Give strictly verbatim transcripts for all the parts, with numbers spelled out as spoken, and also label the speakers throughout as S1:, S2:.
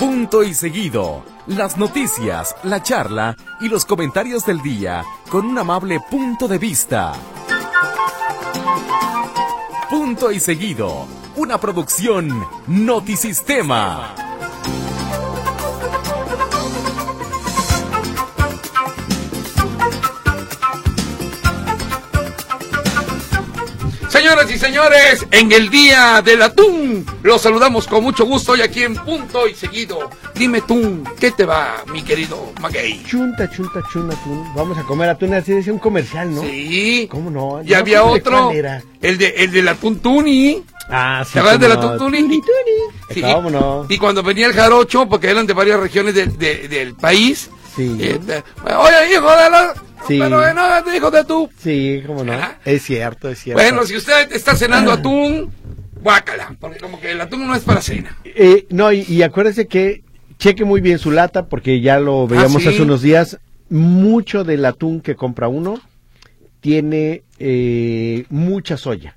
S1: Punto y seguido. Las noticias, la charla y los comentarios del día con un amable punto de vista. Punto y seguido. Una producción Notisistema.
S2: Señoras y señores, en el Día del Atún, los saludamos con mucho gusto hoy aquí en Punto y Seguido. Dime tú, ¿qué te va, mi querido Maguey?
S3: Chunta, chunta, chunta, atún. Vamos a comer atún, así decía un comercial, ¿no?
S2: Sí.
S3: ¿Cómo no?
S2: Y había otro, el de el del atún tuni.
S3: Ah, sí.
S2: ¿Te acuerdas del atún tuni?
S3: Tuni, tuni.
S2: Sí.
S3: ¿Cómo no?
S2: Y cuando venía el jarocho, porque eran de varias regiones de, de, del país.
S3: Sí.
S2: Eh, de, Oye, hijo de la...
S3: Sí.
S2: Pero no, hijo de tú.
S3: Sí, cómo no.
S2: Ajá.
S3: Es cierto, es cierto.
S2: Bueno, si usted está cenando atún, guácala, porque como que el atún no es para cena.
S3: Eh, no, y, y acuérdese que cheque muy bien su lata, porque ya lo veíamos
S2: Ah, ¿sí?
S3: hace unos días. Mucho del atún que compra uno tiene eh, mucha soya.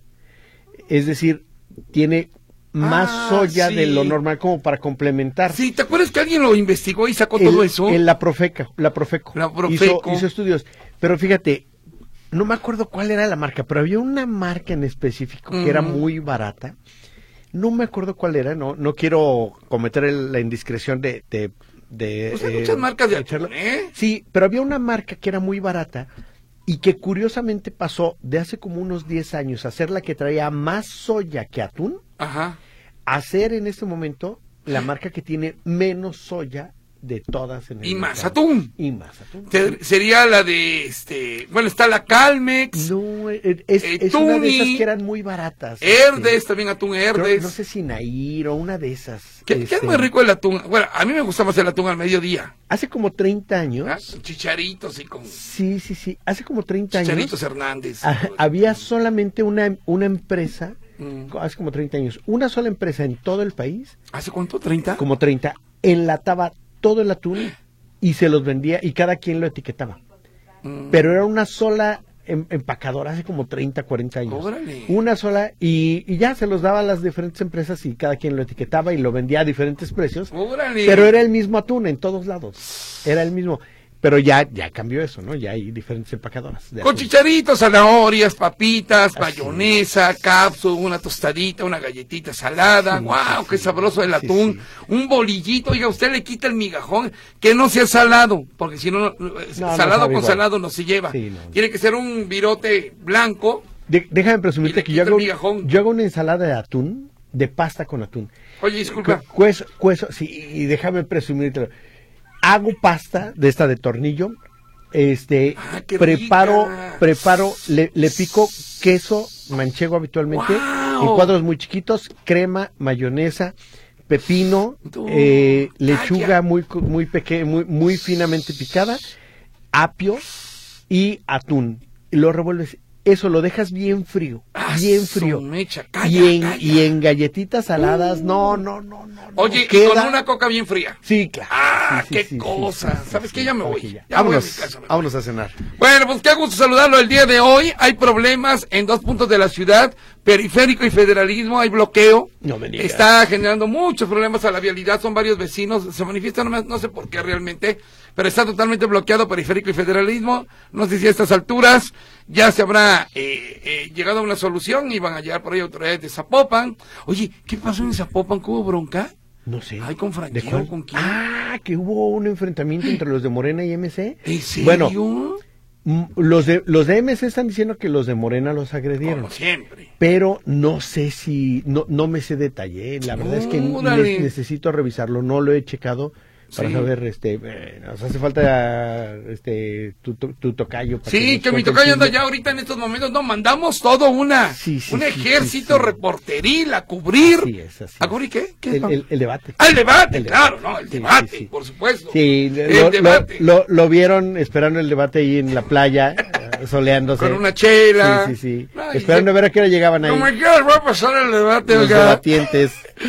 S3: Es decir, tiene más
S2: Ah,
S3: soya
S2: sí.
S3: de lo normal como para complementar.
S2: Sí, ¿te acuerdas que alguien lo investigó y sacó
S3: El-
S2: todo eso?
S3: el- la Profeca, la Profeco.
S2: La Profeco.
S3: Hizo, hizo estudios. Pero fíjate, no me acuerdo cuál era la marca, pero había una marca en específico que
S2: Ujú.
S3: era muy barata. No me acuerdo cuál era, no no quiero cometer el- la indiscreción de... de, de
S2: Pues hay
S3: eh,
S2: muchas marcas de
S3: echarlo.
S2: atún, ¿eh?
S3: Sí, pero había una marca que era muy barata y que curiosamente pasó de hace como unos diez años a ser la que traía más soya que atún,
S2: Ajá.
S3: a ser en este momento la marca que tiene menos soya de todas en el
S2: Y más
S3: mercado.
S2: atún.
S3: Y más atún.
S2: Te- sería la de, este, bueno, está la Calmex,
S3: No, es, es,
S2: Eh,
S3: es una de
S2: Tuni,
S3: esas que eran muy baratas.
S2: Herdes,
S3: este,
S2: también atún
S3: no,
S2: Herdes.
S3: no sé si Nair o una de esas.
S2: ¿Qué, qué
S3: este,
S2: es muy rico el atún? Bueno, a mí me gusta más el atún al mediodía.
S3: Hace como treinta años.
S2: ¿Ah? Con chicharitos y con
S3: Sí, sí, sí. Hace como treinta
S2: chicharitos
S3: años.
S2: Hernández.
S3: ah, había solamente una, una empresa,
S2: Mm.
S3: hace como treinta años, una sola empresa en todo el país,
S2: ¿Hace cuánto? ¿treinta?
S3: como treinta, enlataba todo el atún y se los vendía y cada quien lo etiquetaba.
S2: Mm.
S3: Pero era una sola em- empacadora hace como treinta, cuarenta años.
S2: Órale.
S3: Una sola y, y ya se los daba a las diferentes empresas y cada quien lo etiquetaba y lo vendía a diferentes precios.
S2: Órale.
S3: Pero era el mismo atún en todos lados. Era el mismo. Pero ya ya cambió eso, ¿no? Ya hay diferentes empacadoras. de
S2: Con
S3: atún.
S2: chicharitos, zanahorias, papitas,
S3: Así
S2: mayonesa, cápsula, una tostadita, una galletita salada.
S3: Sí,
S2: ¡Guau!
S3: sí,
S2: ¡Qué
S3: sí.
S2: sabroso el
S3: Sí,
S2: atún!
S3: sí.
S2: Un bolillito, oiga, usted le quita el migajón, que no sea salado, porque si no, no,
S3: no
S2: salado
S3: sabe
S2: con
S3: igual.
S2: salado no se lleva.
S3: Sí, no.
S2: Tiene que ser un virote blanco.
S3: De- déjame
S2: Y
S3: presumirte
S2: le
S3: que yo
S2: quita el
S3: hago,
S2: migajón.
S3: yo hago una ensalada de atún, de pasta con atún.
S2: Oye, disculpa.
S3: Cu- Cueso, cueso, sí, y déjame presumírtelo. Hago pasta de esta de tornillo, este,
S2: Ah, qué
S3: preparo,
S2: rica.
S3: preparo, le, le pico queso manchego habitualmente,
S2: ¡Guau!
S3: en cuadros muy chiquitos, crema, mayonesa, pepino,
S2: Tú.
S3: eh, lechuga
S2: Vaya.
S3: muy, cu- muy pequeña, muy, muy finamente picada, apio y atún. Y lo revuelves. Eso lo dejas bien frío,
S2: Ah,
S3: bien
S2: su
S3: frío.
S2: mecha, calla,
S3: y, en,
S2: calla.
S3: y en galletitas saladas, no, no, no, no. no,
S2: Oye, y
S3: queda-
S2: con una coca bien fría.
S3: Sí, claro.
S2: ¡Ah,
S3: Sí, sí,
S2: qué
S3: sí, sí,
S2: cosa!
S3: sí,
S2: ¿Sabes
S3: sí,
S2: qué?
S3: sí,
S2: Ya me voy.
S3: ok, ya.
S2: Ya voy a
S3: vámonos,
S2: mi casa, mejor.
S3: vámonos a cenar.
S2: Bueno, pues qué gusto saludarlo el día de hoy. Hay problemas en dos puntos de la ciudad, periférico y federalismo, hay bloqueo.
S3: No me digas.
S2: Está generando muchos problemas a la vialidad, son varios vecinos, se manifiestan, no, me- no sé por qué realmente, pero está totalmente bloqueado periférico y federalismo. No sé si a estas alturas ya se habrá eh, eh, llegado a una solución y van a llegar por ahí autoridades de Zapopan. Oye, ¿qué pasó en Zapopan? ¿Que hubo bronca?
S3: No sé.
S2: Ay, ¿con
S3: ¿De
S2: Franqueo?
S3: cuál?
S2: ¿Con quién?
S3: Ah, que hubo un enfrentamiento entre los de Morena y M C.
S2: ¿En serio?
S3: Bueno, m- los de los de M C están diciendo que los de Morena los agredieron.
S2: Como siempre.
S3: Pero no sé si, no, no me sé detalle, la verdad es que
S2: Órale.
S3: ne- necesito revisarlo, no lo he checado para
S2: Sí.
S3: saber, este, eh, nos hace falta, este, tu, tu, tu tocayo. para
S2: Sí,
S3: nos
S2: que mi
S3: cuente el
S2: tocayo anda
S3: chisme.
S2: ya ahorita en estos momentos, no, mandamos todo una,
S3: Sí, sí,
S2: un
S3: sí,
S2: ejército
S3: sí, sí.
S2: reporteril a cubrir.
S3: Así es, así
S2: ¿A
S3: es.
S2: cubrir qué? ¿Qué es,
S3: El,
S2: Pablo?
S3: el- el debate.
S2: Ah, el debate,
S3: El
S2: claro,
S3: debate.
S2: no, el
S3: Sí,
S2: debate,
S3: sí, sí.
S2: por supuesto.
S3: Sí,
S2: el
S3: lo, lo,
S2: debate.
S3: lo, lo vieron esperando el debate ahí en la playa, eh, soleándose.
S2: Con una chela.
S3: Sí, sí, sí.
S2: Ay,
S3: Esperando a ver a qué hora llegaban ahí.
S2: Como que va a pasar el debate,
S3: Los
S2: oiga.
S3: debatientes.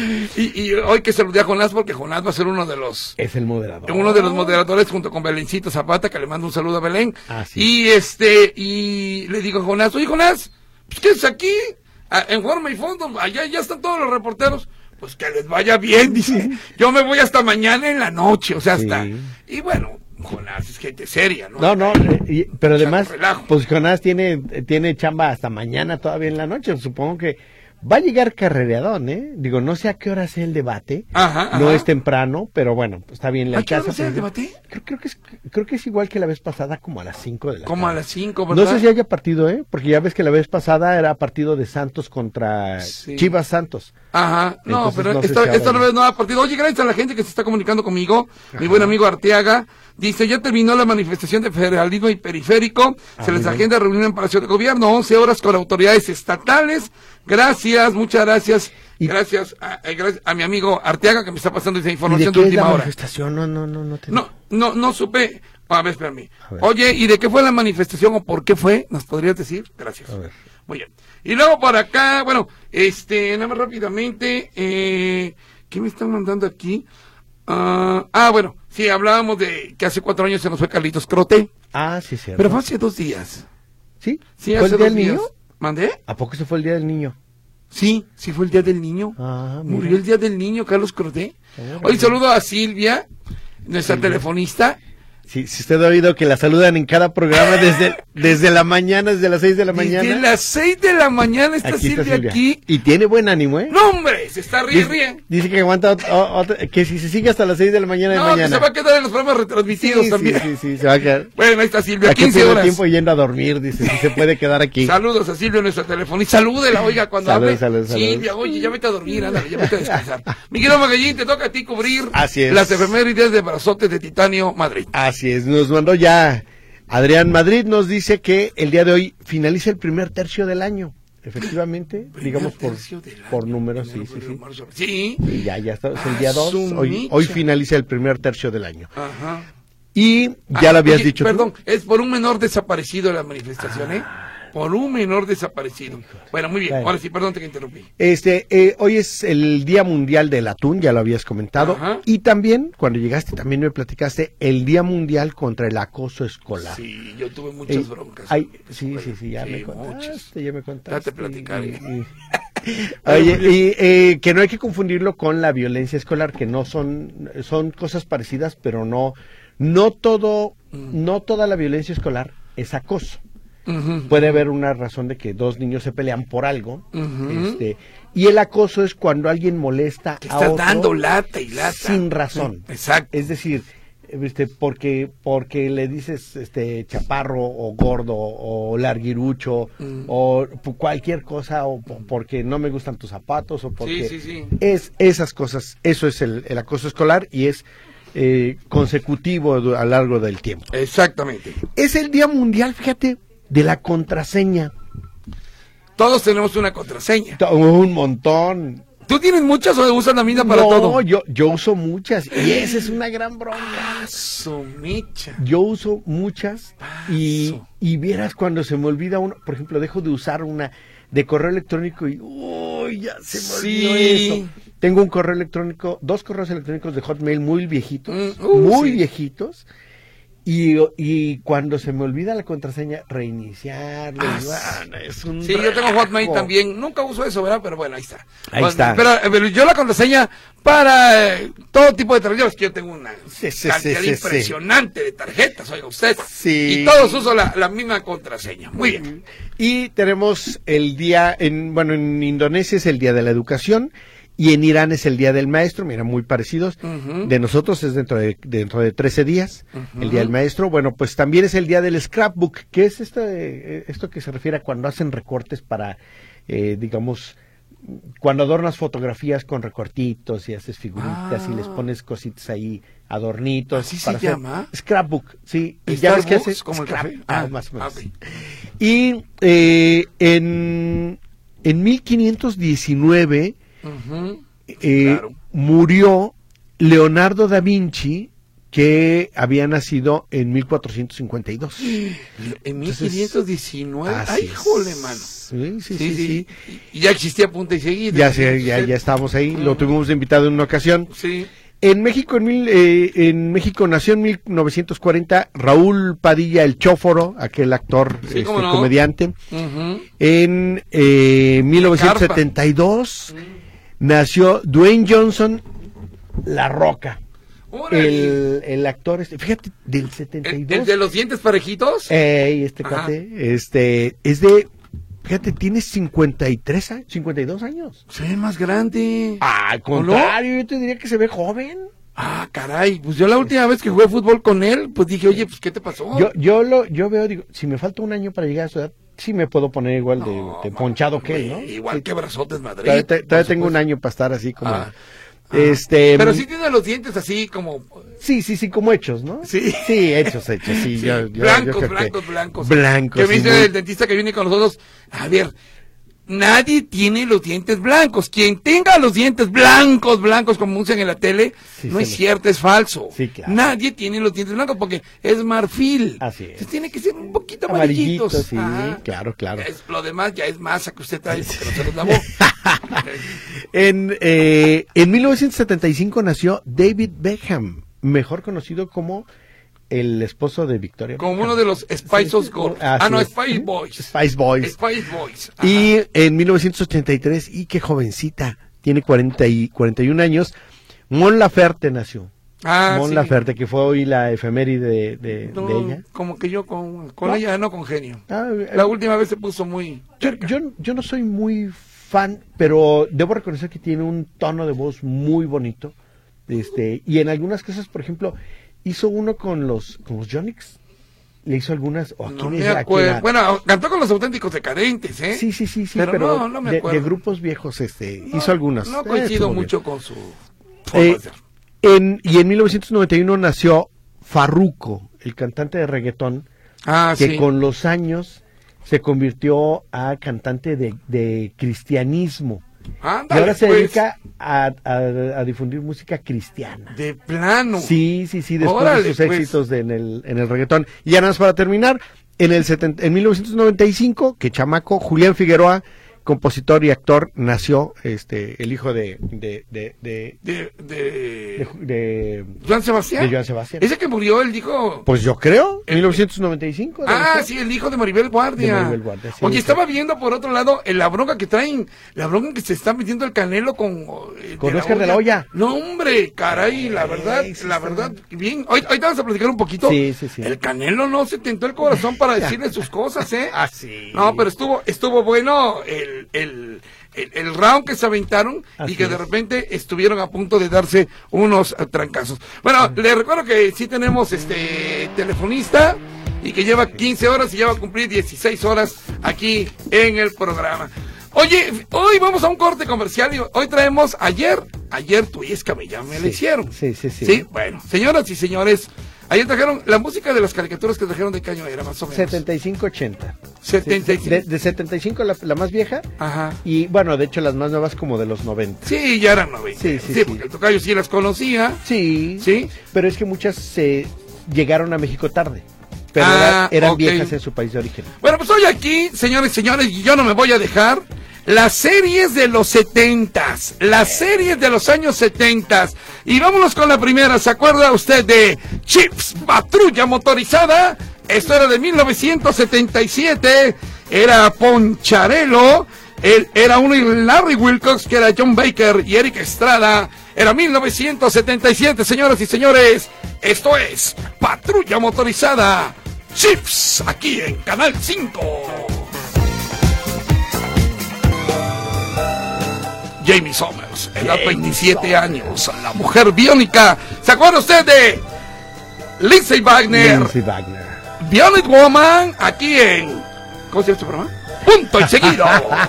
S2: Y, y hoy que saludé a Jonás porque Jonás va a ser uno de los
S3: Es el moderador.
S2: uno de los moderadores junto con Belencito Zapata, que le mando un saludo a Belén.
S3: Ah, sí.
S2: Y este, y le digo a Jonás, oye Jonás, pues ¿qué es aquí? Ah, en forma y fondo, allá ya están todos los reporteros. pues que les vaya bien, dice. Yo me voy hasta mañana en la noche, o sea, hasta...
S3: Sí.
S2: Y bueno, Jonás es gente seria, ¿no?
S3: No, no, eh, y- pero además,
S2: relajo.
S3: pues Jonás tiene, tiene chamba hasta mañana todavía en la noche. Supongo que va a llegar carrereadón, ¿eh? Digo, no sé a qué hora sea el debate.
S2: Ajá,
S3: No
S2: ajá.
S3: es temprano, pero bueno, pues está bien la
S2: ¿A qué hora
S3: casa.
S2: va a ser el
S3: pero-
S2: debate?
S3: Creo, creo que es, creo que es igual que la vez pasada, como a las cinco de la
S2: Como a
S3: tarde.
S2: las cinco, ¿verdad?
S3: No sé si haya partido, ¿eh? Porque ya ves que la vez pasada era partido de Santos contra
S2: Sí.
S3: Chivas Santos.
S2: Ajá, no,
S3: Entonces,
S2: pero
S3: no sé
S2: esta,
S3: si ahora
S2: esta
S3: ya.
S2: vez no ha partido. Oye, gracias a la gente que se está comunicando conmigo, mi buen amigo Arteaga, dice, ya terminó la manifestación de federalismo y periférico,
S3: Ah,
S2: se les
S3: muy bien.
S2: agenda reunión en Palacio de Gobierno, once horas con autoridades estatales, gracias, muchas gracias,
S3: Y-
S2: gracias a, eh, gracias a mi amigo Arteaga que me está pasando esa
S3: ¿Y de
S2: información
S3: qué
S2: de
S3: es la
S2: última hora.
S3: manifestación? No, no, no, no te
S2: No, no, no supe, a ver, espérame.
S3: A ver.
S2: Oye, ¿y de qué fue la manifestación o por qué fue? ¿Nos podrías decir? Gracias.
S3: A ver.
S2: Muy bien. Y luego por acá, bueno, este, nada más rápidamente, eh, ¿qué me están mandando aquí? Ah, ah, bueno, sí, hablábamos de que hace cuatro años se nos fue Carlitos Crote,
S3: Ah, sí, cierto.
S2: pero fue hace dos días.
S3: ¿Sí?
S2: Sí,
S3: ¿Fue
S2: hace
S3: el día
S2: dos
S3: del
S2: días.
S3: niño?
S2: ¿Mandé?
S3: ¿A poco se fue el día del niño?
S2: Sí, sí fue el día del niño.
S3: Ah, mira.
S2: Murió el día del niño, Carlos Crote.
S3: Órale.
S2: Hoy saludo a Silvia, nuestra telefonista.
S3: Sí, si usted ha oído que la saludan en cada programa desde, desde la mañana, desde las seis de la mañana.
S2: Desde las seis de la mañana está
S3: Aquí está
S2: Silvia,
S3: Silvia.
S2: aquí.
S3: Y tiene buen ánimo, ¿eh?
S2: No, hombre, se está ríe,
S3: dice,
S2: ríe.
S3: dice que aguanta, ot- o- otra- que si se sigue hasta las seis de la mañana de
S2: No, que
S3: mañana.
S2: se va a quedar en los programas retransmitidos
S3: sí,
S2: también.
S3: sí, sí, sí, se va a quedar.
S2: Bueno, ahí está Silvia,
S3: Aquí
S2: quince
S3: pierde
S2: horas.
S3: tiempo yendo a dormir, dice, si se puede quedar aquí.
S2: Saludos a Silvia, nuestra telefonista. Salúdela, oiga, cuando
S3: Saludos,
S2: hable.
S3: saludos, saludos.
S2: Silvia, oye, ya vete a dormir, ándale, ya vete a descansar. Miguel Magallín, te toca a ti cubrir
S3: Así es.
S2: las efemérides de Brazotes de Titanio, Madrid.
S3: Así es, nos mandó ya Adrián Madrid, nos dice que el día de hoy finaliza el primer tercio del año. Efectivamente, digamos por,
S2: Tercio del año,
S3: por números, sí,
S2: enero,
S3: sí,
S2: febrero,
S3: sí.
S2: marzo. Sí.
S3: Y ya, ya está, es el
S2: Ah,
S3: día dos.
S2: su
S3: Hoy,
S2: micha.
S3: hoy finaliza el primer tercio del año.
S2: Ajá.
S3: Y ya
S2: Ah,
S3: lo habías
S2: oye,
S3: dicho tú.
S2: Perdón, es por un menor desaparecido la manifestación, ¿eh? Por un menor desaparecido. Bueno, muy bien.
S3: Bueno.
S2: Ahora sí, perdón, te interrumpí.
S3: Este, eh, hoy es el Día Mundial del Atún, ya lo habías comentado.
S2: Ajá.
S3: Y también, cuando llegaste, también me platicaste el Día Mundial contra el Acoso Escolar.
S2: Sí, yo tuve muchas
S3: Eh,
S2: broncas.
S3: ay,
S2: en la
S3: sí,
S2: escuela.
S3: sí, sí, ya
S2: Sí,
S3: me contaste,
S2: muchas.
S3: ya me contaste.
S2: Ya te platicaré.
S3: Y- y- Oye, y eh, que no hay que confundirlo con la violencia escolar, que no son, son cosas parecidas, pero no, no todo, no toda la violencia escolar es acoso.
S2: Ujú.
S3: Puede haber una razón de que dos niños se pelean por algo,
S2: Ujú.
S3: este, y el acoso es cuando alguien molesta
S2: Que
S3: a
S2: está
S3: otro
S2: dando lata y lata.
S3: sin razón.
S2: Exacto.
S3: Es decir, este, porque, porque le dices este chaparro o gordo o larguirucho
S2: Mm.
S3: o p- cualquier cosa o po- porque no me gustan tus zapatos o porque
S2: Sí, sí, sí.
S3: es esas cosas, eso es el, el acoso escolar y es eh, consecutivo du- a lo largo del tiempo.
S2: Exactamente.
S3: Es el Día Mundial, fíjate, de la contraseña.
S2: Todos tenemos una contraseña.
S3: To- Un montón.
S2: ¿Tú tienes muchas o usas la misma para
S3: no,
S2: todo?
S3: yo, yo uso muchas y esa es una gran bronca.
S2: Ah, su mecha.
S3: Yo uso muchas y,
S2: Paso.
S3: y vieras cuando se me olvida uno, por ejemplo, dejo de usar una de correo electrónico y uy, ya se me olvidó
S2: Sí.
S3: eso. Tengo un correo electrónico, dos correos electrónicos de Hotmail muy viejitos,
S2: Mm, uh,
S3: muy
S2: sí.
S3: viejitos. Y, y cuando se me olvida la contraseña, reiniciarlo.
S2: Ah,
S3: y, bueno, es un
S2: Sí, yo tengo Hotmail
S3: relajo.
S2: también. Nunca uso eso, ¿verdad? Pero bueno, ahí está.
S3: Ahí
S2: Bueno,
S3: está.
S2: Pero, pero yo la contraseña para eh, todo tipo de tarjetas, que yo tengo una
S3: Sí, sí,
S2: cantidad
S3: sí, sí,
S2: impresionante de tarjetas, oiga usted.
S3: Sí.
S2: Y todos uso la, la misma contraseña. Muy bien.
S3: Y tenemos el día, en bueno, en Indonesia es el Día de la Educación y en Irán es el Día del Maestro, mira, muy parecidos.
S2: Ujú.
S3: De nosotros es dentro de, dentro de trece días,
S2: Ujú.
S3: el Día del Maestro. Bueno, pues también es el Día del Scrapbook, que es esto, de- esto que se refiere a cuando hacen recortes para, eh, digamos, cuando adornas fotografías con recortitos y haces figuritas
S2: Ah.
S3: y les pones cositas ahí, adornitos.
S2: ¿Así se
S3: para hacer-
S2: llama?
S3: Scrapbook, sí. Y ya ves que hace
S2: Starbucks, como el
S3: scrap,
S2: café.
S3: ah,
S2: Ah,
S3: más o menos.
S2: ok.
S3: Y eh, en, en mil quinientos diecinueve
S2: Ujú.
S3: eh,
S2: Claro.
S3: murió Leonardo da Vinci, que había nacido en mil cuatrocientos cincuenta y dos.
S2: En mil quinientos diecinueve.
S3: Así
S2: Ay,
S3: es.
S2: híjole, mano.
S3: Sí, sí, sí, sí.
S2: Y ya existía punta y seguida.
S3: Ya, se- ya, ya estábamos ahí, lo
S2: Ujú.
S3: tuvimos de invitado en una ocasión.
S2: Sí.
S3: En México, en, mil, eh, en México nació en mil novecientos cuarenta Raúl Padilla el Chóforo, aquel actor,
S2: Sí,
S3: este,
S2: cómo no.
S3: comediante.
S2: Ujú.
S3: En eh, mil novecientos setenta y dos nació Dwayne Johnson La Roca.
S2: Órale.
S3: El, el actor, este, fíjate, del setenta y dos.
S2: ¿El, el de los dientes parejitos?
S3: Ey, este cuate, este, es de, fíjate, tiene cincuenta y tres años, cincuenta y dos años.
S2: Se ve más grande.
S3: Ah, al contrario, no? Yo te diría que se ve joven.
S2: Ah, caray, pues yo la última vez que jugué fútbol con él, pues dije, oye, pues ¿qué te pasó?
S3: Yo, yo lo, yo veo, digo, si me falta un año para llegar a su edad, sí me puedo poner igual de,
S2: no,
S3: de ponchado que él, ¿no?
S2: Igual
S3: sí.
S2: que brazotes Madrid.
S3: Todavía, te, todavía tengo un año para estar así como...
S2: Ah.
S3: Este,
S2: pero sí tiene los dientes así como...
S3: Sí, sí, sí, como hechos, ¿no?
S2: Sí.
S3: Sí, hechos, hechos, sí.
S2: sí.
S3: Yo, yo,
S2: blancos,
S3: yo
S2: blancos,
S3: que...
S2: blancos.
S3: Blancos.
S2: Que me dice
S3: muy...
S2: el dentista que viene con nosotros, a ver, nadie tiene los dientes blancos. Quien tenga los dientes blancos, blancos, como usan en la tele, sí, no es lo... cierto, es falso.
S3: Sí, claro.
S2: Nadie tiene los dientes blancos porque es marfil.
S3: Así es.
S2: Entonces tiene que ser un poquito amarillitos.
S3: Amarillito, sí,
S2: ah,
S3: claro, claro.
S2: Es, lo demás ya es masa que usted trae porque no se los lavó.
S3: en, eh, en mil novecientos setenta y cinco nació David Beckham, mejor conocido como el esposo de Victoria
S2: Como
S3: Beckham.
S2: uno de los Spice
S3: sí,
S2: Girls.
S3: Ah,
S2: ah, no,
S3: es.
S2: Spice Boys.
S3: Spice Boys.
S2: Spice Boys. Ajá.
S3: Y en mil novecientos ochenta y tres, y qué jovencita, tiene cuarenta y, cuarenta y un años, Mon Laferte nació.
S2: Ah,
S3: Mon
S2: sí.
S3: Laferte, que fue hoy la efeméride de, de,
S2: no,
S3: de ella.
S2: Como que yo con, con
S3: ¿No?
S2: ella no congenio.
S3: Ah,
S2: la
S3: eh,
S2: última vez se puso muy...
S3: Yo, yo, yo no soy muy fan, pero debo reconocer que tiene un tono de voz muy bonito. Este, y en algunas cosas, por ejemplo, hizo uno con los, con los Yonix. Le hizo algunas. Oh,
S2: no
S3: ¿quién
S2: me
S3: es?
S2: acuerdo. Bueno, cantó con los Auténticos Decadentes, ¿eh?
S3: Sí, sí, sí, sí,
S2: pero,
S3: pero,
S2: no, no me
S3: de,
S2: acuerdo.
S3: de grupos viejos, este,
S2: no,
S3: hizo algunas.
S2: No
S3: Eh,
S2: coincido
S3: estuvo
S2: mucho
S3: bien.
S2: con su forma
S3: Eh,
S2: de ser.
S3: en, y en mil novecientos noventa y uno nació Farruko, el cantante de reggaetón,
S2: Ah,
S3: que
S2: sí.
S3: con los años se convirtió a cantante de, de cristianismo.
S2: Ándale,
S3: Y ahora se
S2: pues,
S3: dedica a, a, a difundir música cristiana.
S2: de plano.
S3: Sí, sí, sí, después
S2: Órale,
S3: de sus
S2: pues.
S3: éxitos de- en, el, en el reggaetón. Y ya nada más para terminar, en el setenta en mil novecientos noventa y cinco, que chamaco, Julián Figueroa, compositor y actor, nació este el hijo de de de de,
S2: De, de...
S3: de, de-
S2: Joan Sebastián.
S3: de Joan Sebastián.
S2: Ese que murió, él dijo...
S3: Pues yo creo, en
S2: El-
S3: mil novecientos noventa y cinco. debe
S2: Ah,
S3: ser.
S2: sí, el hijo de Maribel Guardia.
S3: De Maribel Guardia, sí,
S2: Oye,
S3: sí.
S2: estaba viendo por otro lado en la bronca que traen, la bronca que se está metiendo el Canelo con... eh,
S3: Con Oscar de la Hoya.
S2: No, hombre, caray, la verdad,
S3: sí, sí,
S2: la
S3: está
S2: verdad,
S3: bien.
S2: bien. Hoy, hoy te vamos a platicar un poquito.
S3: Sí, sí, sí.
S2: El Canelo no se tentó el corazón para decirle sus cosas, ¿eh?
S3: Ah, sí.
S2: No, pero estuvo, estuvo bueno el, el, el, el round que se aventaron
S3: Así
S2: y que de
S3: es.
S2: repente estuvieron a punto de darse unos eh, trancazos. Bueno, les recuerdo que sí tenemos este telefonista y que lleva quince horas y ya va a cumplir dieciséis horas aquí en el programa. Oye, hoy vamos a un corte comercial y hoy traemos ayer, ayer tu isca me ya me la
S3: Sí,
S2: hicieron.
S3: sí, sí, sí.
S2: Sí, bueno, señoras y señores, ayer trajeron la música de las caricaturas que trajeron de qué año era más o menos.
S3: setenta y cinco ochenta.
S2: setenta y cinco.
S3: De, de setenta y cinco la, la más vieja.
S2: Ajá.
S3: Y bueno, de hecho las más nuevas como de los noventa.
S2: Sí, ya eran noventa.
S3: Sí,
S2: Sí,
S3: sí, sí.
S2: porque el tocayo sí las conocía.
S3: Sí.
S2: Sí.
S3: Pero es que muchas se llegaron a México tarde. Pero
S2: Ah,
S3: era- eran
S2: ok.
S3: viejas en su país de origen.
S2: Bueno, pues hoy aquí, señores y señores, y yo no me voy a dejar, las series de los setentas, las series de los años setentas. Y vámonos con la primera, ¿se acuerda usted de Chips, Patrulla Motorizada? Esto era de mil novecientos setenta y siete, era Poncharelo, él era uno y Larry Wilcox, que era John Baker y Eric Estrada. Era mil novecientos setenta y siete, señoras y señores, esto es Patrulla Motorizada, Chips, aquí en Canal cinco. Jamie Summers, edad veintisiete años, la mujer biónica. ¿Se acuerda usted de Lindsay Wagner?
S3: Lindsay Wagner.
S2: Bionic Woman, aquí en... ¿Cómo se llama este programa? Punto y seguido.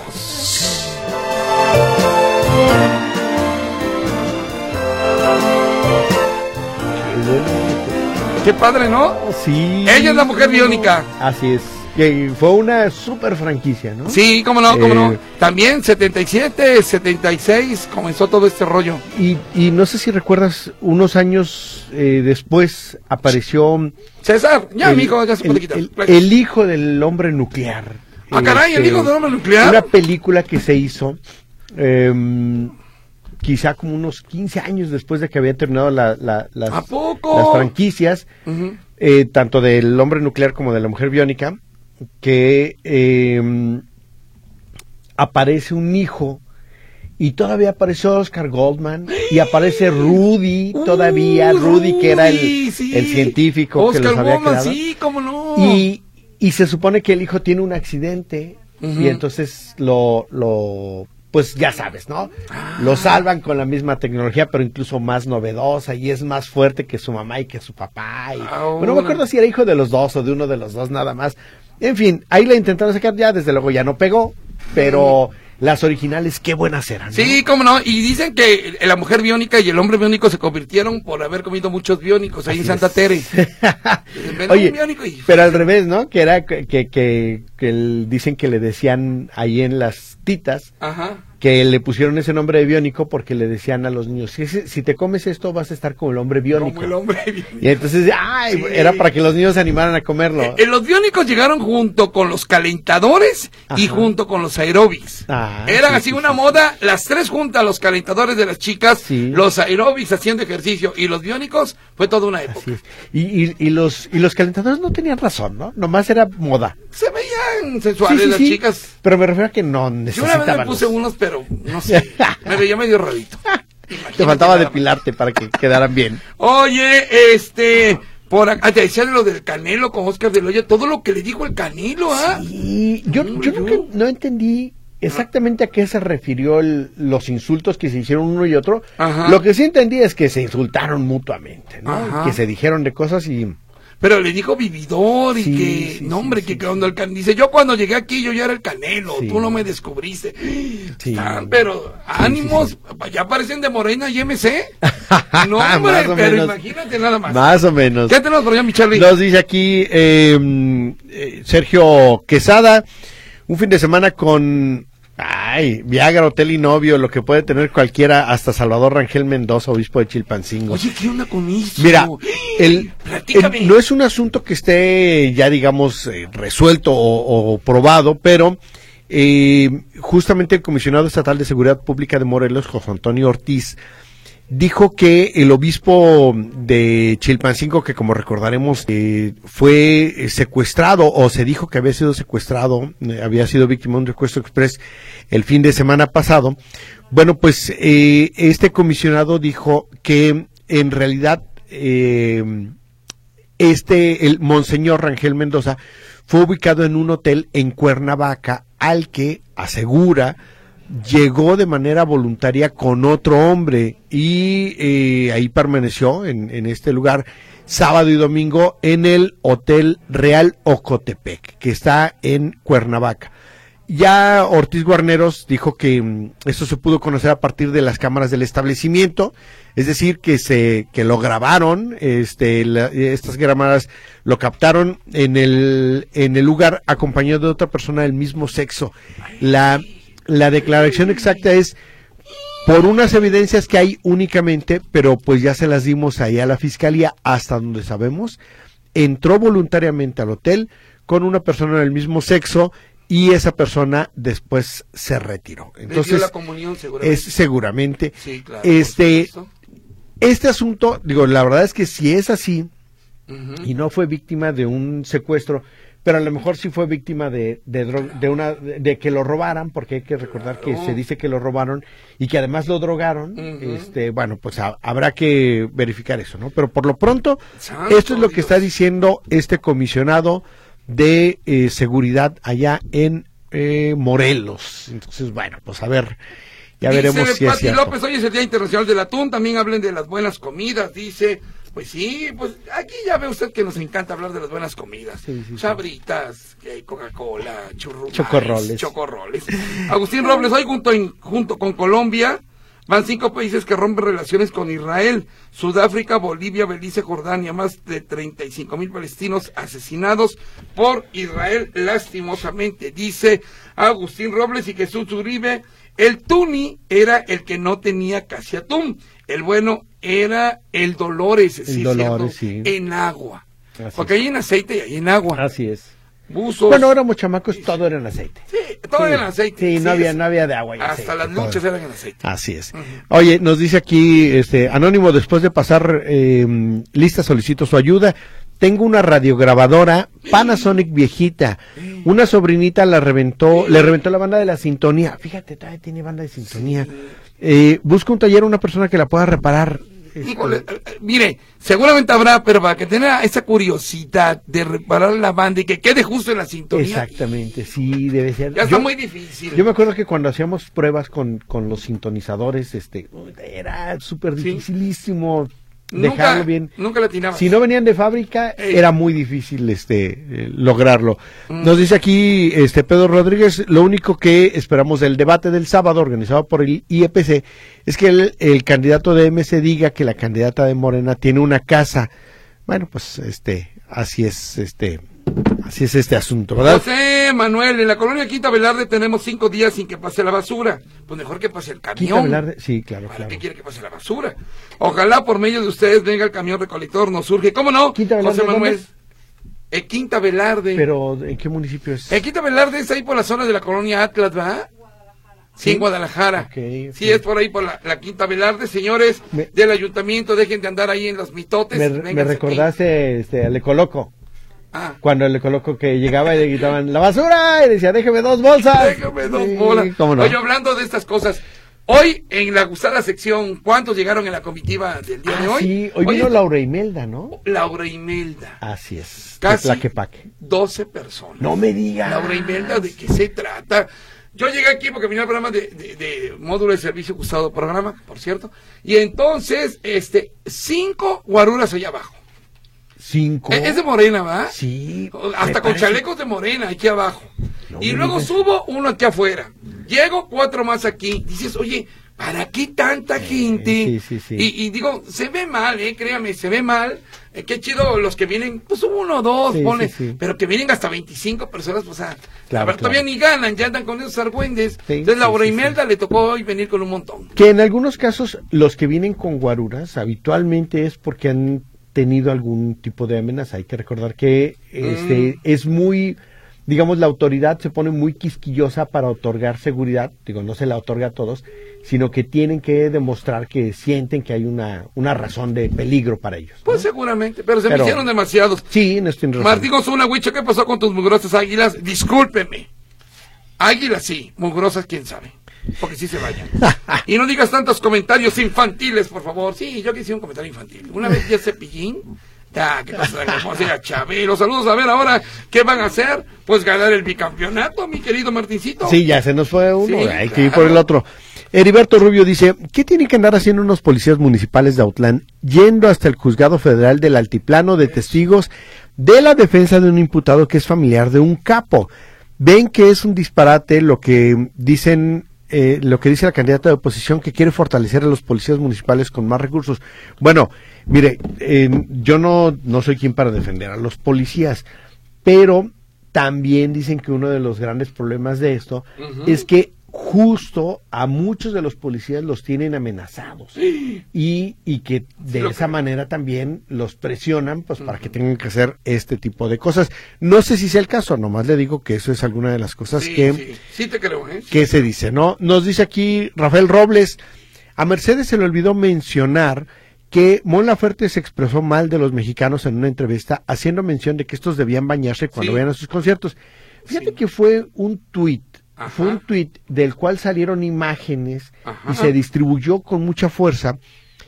S2: Qué padre, ¿no?
S3: Sí.
S2: Ella es la mujer biónica.
S3: Así es. Que fue una super franquicia, ¿no?
S2: Sí, cómo no, cómo
S3: Eh,
S2: no. También setenta y siete, setenta y seis comenzó todo este rollo.
S3: Y, y no sé si recuerdas, unos años eh, después apareció...
S2: César, ya,
S3: el,
S2: mijo, ya se puede
S3: el-
S2: quitar.
S3: el- el hijo del hombre nuclear.
S2: Ah, caray, el
S3: Este,
S2: hijo del hombre nuclear.
S3: Una película que se hizo em, quizá como unos quince años después de que había terminado la, la- las,
S2: ¿A poco?
S3: las franquicias,
S2: Ujú.
S3: eh, tanto del hombre nuclear como de la mujer biónica, que em, aparece un hijo Y todavía apareció Oscar Goldman y aparece Rudy, todavía uh, Rudy que era el, sí. el científico
S2: Oscar
S3: que los había
S2: Goldman,
S3: creado.
S2: Sí, cómo no.
S3: Y, y se supone que el hijo tiene un accidente uh-huh. y entonces lo, lo, pues ya sabes, ¿no? Ah. Lo salvan con la misma tecnología, pero incluso más novedosa y es más fuerte que su mamá y que su papá. Y, ah, bueno, no me acuerdo si era hijo de los dos o de uno de los dos nada más. En fin, ahí la intentaron sacar ya, desde luego ya no pegó, pero... Uh-huh. Las originales, qué buenas eran, ¿no?
S2: Sí, cómo no, y dicen que la mujer biónica y el hombre biónico se convirtieron por haber comido muchos biónicos ahí Así en Santa es. Tere.
S3: Oye, y... pero al revés, ¿no? Que era que, que, que, que el, dicen que le decían ahí en las titas, Ajá. que le pusieron ese nombre de biónico porque le decían a los niños, si, si te comes esto vas a estar como el hombre biónico.
S2: Como el hombre biónico.
S3: Y entonces, ay, sí. era para que los niños se animaran a comerlo.
S2: Eh, eh, los biónicos llegaron junto con los calentadores Ajá. y junto con los aeróbics. Ah, Eran sí, así sí, una sí. moda, las tres juntas, los calentadores de las chicas, sí. los aeróbics haciendo ejercicio y los biónicos, fue toda una época.
S3: Y, y, y, los, y los calentadores no tenían razón, ¿no? Nomás era moda.
S2: Se veían sensuales sí, sí,
S3: las
S2: sí. chicas.
S3: Pero me refiero a que no necesitaban.
S2: Yo una vez me puse los... unos, pero no sé, me veía medio rarito.
S3: Te faltaba depilarte para que quedaran bien.
S2: Oye, este... Por acá, te decían lo del Canelo con Oscar de la Hoya, todo lo que le dijo el Canelo, ¿ah?
S3: Sí, yo, yo, yo nunca no entendí exactamente a qué se refirió el, los insultos que se hicieron uno y otro. Ajá. Lo que sí entendí es que se insultaron mutuamente, ¿no? Ajá. Que se dijeron de cosas y...
S2: Pero le dijo vividor y
S3: sí,
S2: que,
S3: sí,
S2: no hombre,
S3: sí,
S2: que
S3: sí,
S2: cuando
S3: sí.
S2: el Canelo, dice, yo cuando llegué aquí yo ya era el Canelo, sí. tú no me descubriste. Sí. Están, pero ánimos, sí, sí, sí. ya aparecen de Morena y M C. No hombre, pero menos. Imagínate nada más.
S3: Más o menos.
S2: ¿Qué tenemos por allá, mi Charlie?
S3: Nos dice aquí eh, eh, Sergio Quesada, un fin de semana con... Ay, Viagra, hotel y novio, lo que puede tener cualquiera, hasta Salvador Rangel Mendoza, obispo de Chilpancingo.
S2: Oye, ¿qué onda con eso?
S3: Mira, el, el, no es un asunto que esté ya, digamos, eh, resuelto o, o probado, pero eh, justamente el comisionado estatal de Seguridad Pública de Morelos, José Antonio Ortiz, dijo que el obispo de Chilpancingo, que como recordaremos eh, fue secuestrado o se dijo que había sido secuestrado, eh, había sido víctima de un secuestro express el fin de semana pasado, bueno pues eh, este comisionado dijo que en realidad eh, este, el Monseñor Rangel Mendoza fue ubicado en un hotel en Cuernavaca al que asegura llegó de manera voluntaria con otro hombre y eh, ahí permaneció en, en este lugar sábado y domingo en el Hotel Real Ocotepec, que está en Cuernavaca. Ya Ortiz Guarneros dijo que um, esto se pudo conocer a partir de las cámaras del establecimiento, es decir, que se que lo grabaron, este, la, estas cámaras lo captaron en el en el lugar acompañado de otra persona del mismo sexo. La La declaración exacta es por unas evidencias que hay únicamente, pero pues ya se las dimos ahí a la fiscalía, hasta donde sabemos, entró voluntariamente al hotel con una persona del mismo sexo y esa persona después se retiró. Entonces,
S2: la comunión, seguramente.
S3: Es seguramente.
S2: Sí, claro,
S3: este, este asunto, digo, la verdad es que si es así, uh-huh. y no fue víctima de un secuestro, pero a lo mejor sí fue víctima de de, dro- de una de, de que lo robaran, porque hay que recordar claro. que se dice que lo robaron y que además lo drogaron. Uh-huh. Este, bueno, pues a, habrá que verificar eso, ¿no? Pero por lo pronto, Santo esto es lo Dios. que está diciendo este comisionado de eh, seguridad allá en eh, Morelos. Entonces, bueno, pues a ver, ya dice veremos si Pati es cierto.
S2: López, hoy es el Día Internacional del Atún, también hablen de las buenas comidas, dice. Pues sí, pues aquí ya ve usted que nos encanta hablar de las buenas comidas. Sí, sí, Sabritas, sí. Coca-Cola, churrumais,
S3: chocorroles.
S2: chocorroles. Agustín Robles, hoy junto, en, junto con Colombia van cinco países que rompen relaciones con Israel. Sudáfrica, Bolivia, Belice, Jordania, más de treinta y cinco mil palestinos asesinados por Israel lastimosamente, dice Agustín Robles. Y Jesús Uribe, el tuni era el que no tenía casi atún. El bueno era el Dolores,
S3: el
S2: sí,
S3: Dolores
S2: cierto,
S3: sí.
S2: en agua.
S3: Así
S2: porque
S3: es.
S2: hay en aceite y hay en agua.
S3: Así es.
S2: Buzos.
S3: Bueno, éramos chamacos, todo era en aceite.
S2: Sí, todo sí. era en aceite.
S3: Sí,
S2: sí,
S3: no había,
S2: es.
S3: no había de agua y
S2: Hasta
S3: aceite,
S2: las luchas eran en aceite.
S3: Así es.
S2: Uh-huh.
S3: Oye, nos dice aquí, este, Anónimo, después de pasar eh, lista, solicito su ayuda. tengo una radiograbadora Panasonic viejita. Una sobrinita la reventó, le reventó la banda de la sintonía. Fíjate, todavía tiene banda de sintonía. Eh, busca un taller, una persona que la pueda reparar.
S2: Híjole, eh, mire, seguramente habrá, pero para que tenga esa curiosidad de reparar la banda y que quede justo en la sintonía.
S3: Exactamente, sí, debe ser.
S2: Ya está
S3: yo,
S2: muy difícil.
S3: Yo me acuerdo que cuando hacíamos pruebas con, con los sintonizadores, este, era súper
S2: Sí.
S3: dificilísimo dejarlo
S2: Nunca,
S3: bien.
S2: nunca la atinabas.
S3: Si no venían de fábrica,
S2: Ey.
S3: era muy difícil este eh, lograrlo.
S2: Mm.
S3: Nos dice aquí este Pedro Rodríguez, lo único que esperamos del debate del sábado organizado por el I E P C es que el, el candidato de M C diga que la candidata de Morena tiene una casa. Bueno, pues este, así es este, así es este asunto, ¿verdad?
S2: José Manuel, en la colonia Quinta Velarde tenemos cinco días sin que pase la basura. Pues mejor que pase el
S3: Quinta
S2: camión.
S3: Velarde, sí, claro,
S2: ¿Para
S3: claro.
S2: qué quiere que pase la basura? Ojalá por medio de ustedes venga el camión recolector, nos surge. ¿Cómo no?
S3: Quinta Velarde,
S2: José Manuel.
S3: ¿dónde?
S2: En Quinta Velarde.
S3: Pero ¿en qué municipio es?
S2: En Quinta Velarde es ahí por la zona de la colonia Atlas, ¿verdad? Sí, en Guadalajara.
S3: Okay,
S2: Sí,
S3: okay.
S2: es por ahí, por la, la Quinta Velarde. Señores
S3: Me-
S2: del ayuntamiento, dejen de andar ahí en los mitotes.
S3: Me,
S2: vénganse
S3: me
S2: aquí.
S3: recordaste este, al Ecoloco.
S2: Ah,
S3: Cuando le coloco que llegaba y le gritaban ¡la basura! Y decía, déjeme dos bolsas.
S2: déjame dos
S3: Sí,
S2: bolas.
S3: ¿cómo no?
S2: Oye, hablando de estas cosas, hoy en la gustada sección, ¿cuántos llegaron en la comitiva del día de
S3: Ah,
S2: hoy?
S3: sí, hoy
S2: Oye,
S3: vino Laura Imelda, ¿no?
S2: Laura Imelda.
S3: Así es.
S2: Casi
S3: de Tlaquepaque.
S2: doce personas.
S3: No me digas.
S2: Laura Imelda, ¿de qué se trata? Yo llegué aquí porque vine al programa de, de, de módulo de servicio gustado programa, por cierto, y entonces, este, cinco guaruras allá abajo.
S3: Cinco.
S2: Es es de Morena, ¿verdad?
S3: Sí.
S2: Hasta
S3: me
S2: con
S3: parece-
S2: chalecos de Morena aquí abajo.
S3: No
S2: y
S3: me
S2: luego
S3: digas.
S2: subo uno aquí afuera. Llego cuatro más aquí. Dices, oye, ¿para qué tanta gente?
S3: sí, sí, sí.
S2: Y, y digo, se ve mal, eh, créame, se ve mal. Eh, qué chido los que vienen, pues uno o dos,
S3: Sí,
S2: pone,
S3: sí, sí.
S2: pero que vienen hasta veinticinco personas, pues a,
S3: Claro,
S2: a ver, todavía
S3: claro.
S2: ni ganan, ya andan con esos argüendes.
S3: Sí,
S2: Entonces,
S3: sí,
S2: Laura
S3: sí,
S2: Imelda le tocó hoy venir con un montón.
S3: Que en algunos casos los que vienen con guaruras habitualmente es porque han tenido algún tipo de amenaza. Hay que recordar que este
S2: Mm.
S3: es muy, digamos, la autoridad se pone muy quisquillosa para otorgar seguridad. Digo, no se la otorga a todos, sino que tienen que demostrar que sienten que hay una, una razón de peligro para ellos, ¿no?
S2: Pues seguramente, pero se
S3: Pero-
S2: me hicieron demasiados.
S3: Sí, no estoy
S2: Martín Ozuna, Huicho, ¿qué pasó con tus mugrosas águilas? Discúlpeme. Águilas sí, mugrosas quién sabe. Porque sí se vayan. Y no digas tantos comentarios infantiles, por favor. Sí, yo quise un comentario infantil. Una vez ya Cepillín. Ya, ¿qué pasa? ¿Cómo sea Chabelo? Saludos, a ver ahora, ¿qué van a hacer? Pues ganar el bicampeonato, mi querido Martincito.
S3: Sí, ya se nos fue uno,
S2: Sí,
S3: hay
S2: claro.
S3: que ir por el otro. Heriberto Rubio dice, ¿qué tienen que andar haciendo unos policías municipales de Autlán yendo hasta el juzgado federal del altiplano de testigos de la defensa de un imputado que es familiar de un capo? Ven que es un disparate lo que dicen, eh, lo que dice la candidata de oposición, que quiere fortalecer a los policías municipales con más recursos. Bueno, mire, eh, yo no, no soy quien para defender a los policías, pero también dicen que uno de los grandes problemas de esto
S2: Ujú.
S3: es que justo a muchos de los policías los tienen amenazados y, y que de
S2: lo
S3: esa
S2: que-
S3: manera también los presionan pues para que tengan que hacer este tipo de cosas. No sé si sea el caso, nomás le digo que eso es alguna de las cosas
S2: Sí,
S3: que,
S2: sí, sí te creo, ¿eh?
S3: que se dice, ¿no? Nos dice aquí Rafael Robles, a Mercedes se le olvidó mencionar que Mon Laferte se expresó mal de los mexicanos en una entrevista, haciendo mención de que estos debían bañarse cuando
S2: Sí.
S3: vayan a sus conciertos. Fíjate
S2: Sí.
S3: que fue un tuit,
S2: Ajá.
S3: fue un tuit del cual salieron imágenes
S2: Ajá.
S3: y se distribuyó con mucha fuerza,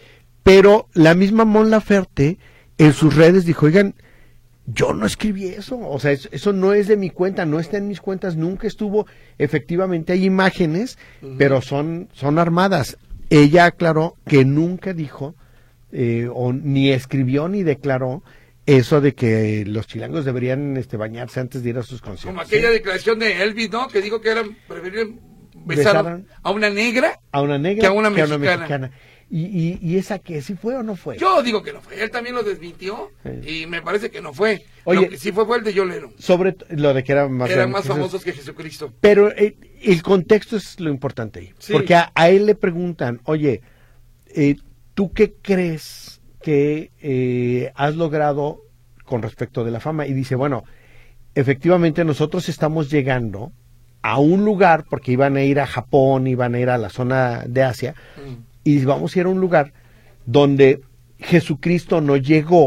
S3: pero la misma Mon Laferte en sus redes dijo, oigan, yo no escribí eso, o sea, eso, eso no es de mi cuenta, no está en mis cuentas, nunca estuvo, efectivamente hay imágenes,
S2: Ujú.
S3: pero son, son armadas. Ella aclaró que nunca dijo, eh, o ni escribió ni declaró eso de que los chilangos deberían este, bañarse antes de ir a sus conciertos.
S2: Como aquella
S3: ¿sí?
S2: declaración de Elvis, ¿no? Que dijo que era preferible besar
S3: Besaron
S2: a una negra.
S3: A una negra
S2: que a una mexicana.
S3: mexicana. ¿Y, y, ¿Y esa qué? ¿Sí fue o no fue?
S2: Yo digo que no fue. Él también lo desmintió
S3: Sí.
S2: y me parece que no fue.
S3: Oye,
S2: lo que sí fue fue el de Yolero.
S3: Sobre t- lo de que era más
S2: Eran
S3: grande
S2: más
S3: que Jesús.
S2: famosos que Jesucristo.
S3: Pero eh, el contexto es lo importante ahí.
S2: Sí.
S3: Porque a, a él le preguntan, oye, eh, ¿tú qué crees que eh, has logrado con respecto de la fama? Y dice, bueno, efectivamente nosotros estamos llegando a un lugar, porque iban a ir a Japón, iban a ir a la zona de Asia,
S2: Mm.
S3: y vamos a ir a un lugar donde Jesucristo no llegó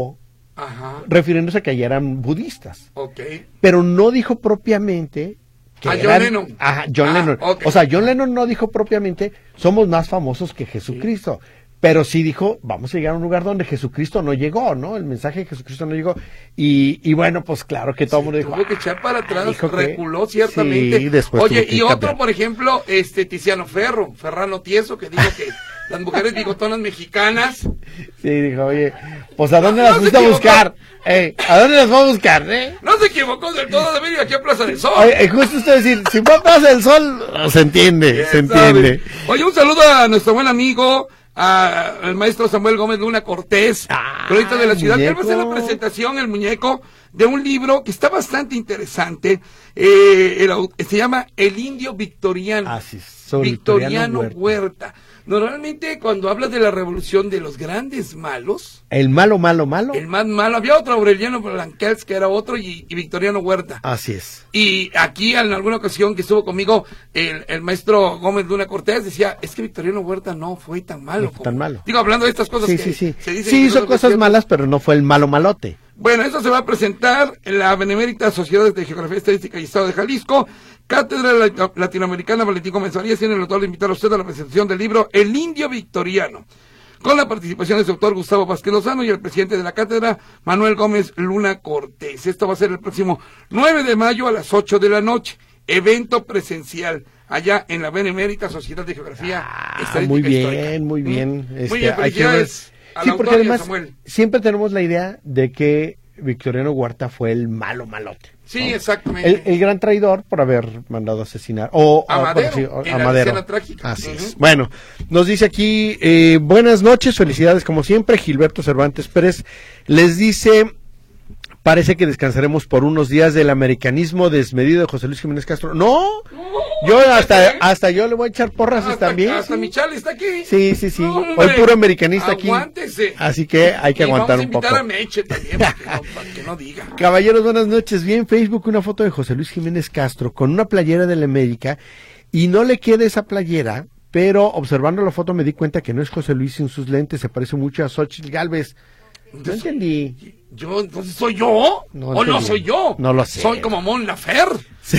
S2: Ajá.
S3: refiriéndose a que ya eran budistas.
S2: Ok.
S3: Pero no dijo propiamente que
S2: A
S3: eran-
S2: John Lennon.
S3: Ajá, John
S2: Ah,
S3: Lennon.
S2: ok.
S3: O sea, John Lennon no dijo propiamente, somos más famosos que Jesucristo. Pero sí dijo, vamos a llegar a un lugar donde Jesucristo no llegó, ¿no? El mensaje de Jesucristo no llegó. Y, y bueno, pues claro que todo el mundo dijo...
S2: Tuvo que
S3: "Ah,
S2: echar para atrás,
S3: dijo que-".
S2: reculó ciertamente.
S3: Sí, después
S2: Oye,
S3: tuvo que
S2: y otro,
S3: cambiar.
S2: por ejemplo, este Tiziano Ferro, Ferrano Tieso, que dijo que las mujeres bigotonas mexicanas.
S3: Sí, dijo, oye, pues ¿a dónde
S2: No,
S3: las
S2: no
S3: fuiste
S2: se
S3: a buscar? Ey, ¿a dónde las vamos a buscar, eh?
S2: No se equivocó del todo de venir aquí a Plaza del Sol.
S3: Oye, eh, justo usted decir, si fue a Plaza del Sol, se entiende,
S2: ¿Quién
S3: se entiende.
S2: sabe? Oye, un saludo a nuestro buen amigo, a- al maestro Samuel Gómez Luna Cortés,
S3: Ah,
S2: cronista de la ciudad. Él va a hacer la
S3: muñeco.
S2: presentación, el muñeco, de un libro que está bastante interesante. Eh, el au- se llama El Indio Victoriano.
S3: Así es, sobre
S2: Victoriano
S3: Victoriano
S2: Huerta.
S3: Huerta.
S2: Normalmente, cuando hablas de la revolución de los grandes malos,
S3: El malo, malo, malo.
S2: el más malo, había otro, Aureliano Blanquels, que era otro, y, y Victoriano Huerta.
S3: Así es.
S2: Y aquí en alguna ocasión que estuvo conmigo el, el maestro Gómez Luna Cortés decía, es que Victoriano Huerta no fue tan malo.
S3: No fue tan malo.
S2: Digo, hablando de estas cosas
S3: Sí,
S2: que
S3: sí, sí.
S2: se dicen.
S3: Sí
S2: que
S3: hizo
S2: no
S3: cosas
S2: son
S3: malas, pero no fue el malo malote.
S2: Bueno, esto se va a presentar en la Benemérita Sociedad de Geografía Estadística y Estado de Jalisco, Cátedra Lat- Latinoamericana Valentín Gómez Arias, tiene el honor de invitar a usted a la presentación del libro El Indio Victoriano, con la participación del doctor Gustavo Vázquez Lozano y el presidente de la cátedra, Manuel Gómez Luna Cortés. Esto va a ser el próximo nueve de mayo a las ocho de la noche, evento presencial, allá en la Benemérita Sociedad de Geografía
S3: Ah,
S2: Estadística
S3: muy
S2: e Histórica.
S3: bien, muy bien.
S2: Mm.
S3: Este,
S2: Muy bien,
S3: hay que ver-
S2: felicidades al
S3: Sí,
S2: autor
S3: porque
S2: y a
S3: además
S2: Samuel.
S3: siempre tenemos la idea de que Victoriano Huerta fue el malo malote.
S2: Sí,
S3: ¿no?
S2: exactamente.
S3: El, el gran traidor por haber mandado asesinar. O,
S2: A
S3: o-
S2: Madero,
S3: por decir, o-
S2: en
S3: a
S2: la
S3: Madero.
S2: escena trágica.
S3: Así es.
S2: Ujú.
S3: Bueno, nos dice aquí, eh, buenas noches, felicidades como siempre, Gilberto Cervantes Pérez. Les dice, parece que descansaremos por unos días del americanismo desmedido de José Luis Jiménez Castro. No, yo hasta, hasta yo le voy a echar porras
S2: Hasta,
S3: también.
S2: hasta
S3: sí.
S2: mi chale está aquí.
S3: Sí, sí, sí.
S2: Hombre,
S3: Hoy puro americanista aquí.
S2: Aguántese.
S3: Así que hay que
S2: Y
S3: aguantar
S2: vamos
S3: un poco.
S2: a invitar a Meche también, para que, no, para que no diga.
S3: Caballeros, buenas noches. Vi en Facebook una foto de José Luis Jiménez Castro con una playera de la América y no le queda esa playera, pero observando la foto me di cuenta que no es José Luis sin sus lentes, se parece mucho a Xochitl Gálvez. No entendí.
S2: Yo, entonces, ¿soy yo?
S3: No
S2: ¿O no
S3: entendí.
S2: soy yo?
S3: No lo sé.
S2: Soy como Mon Laferte.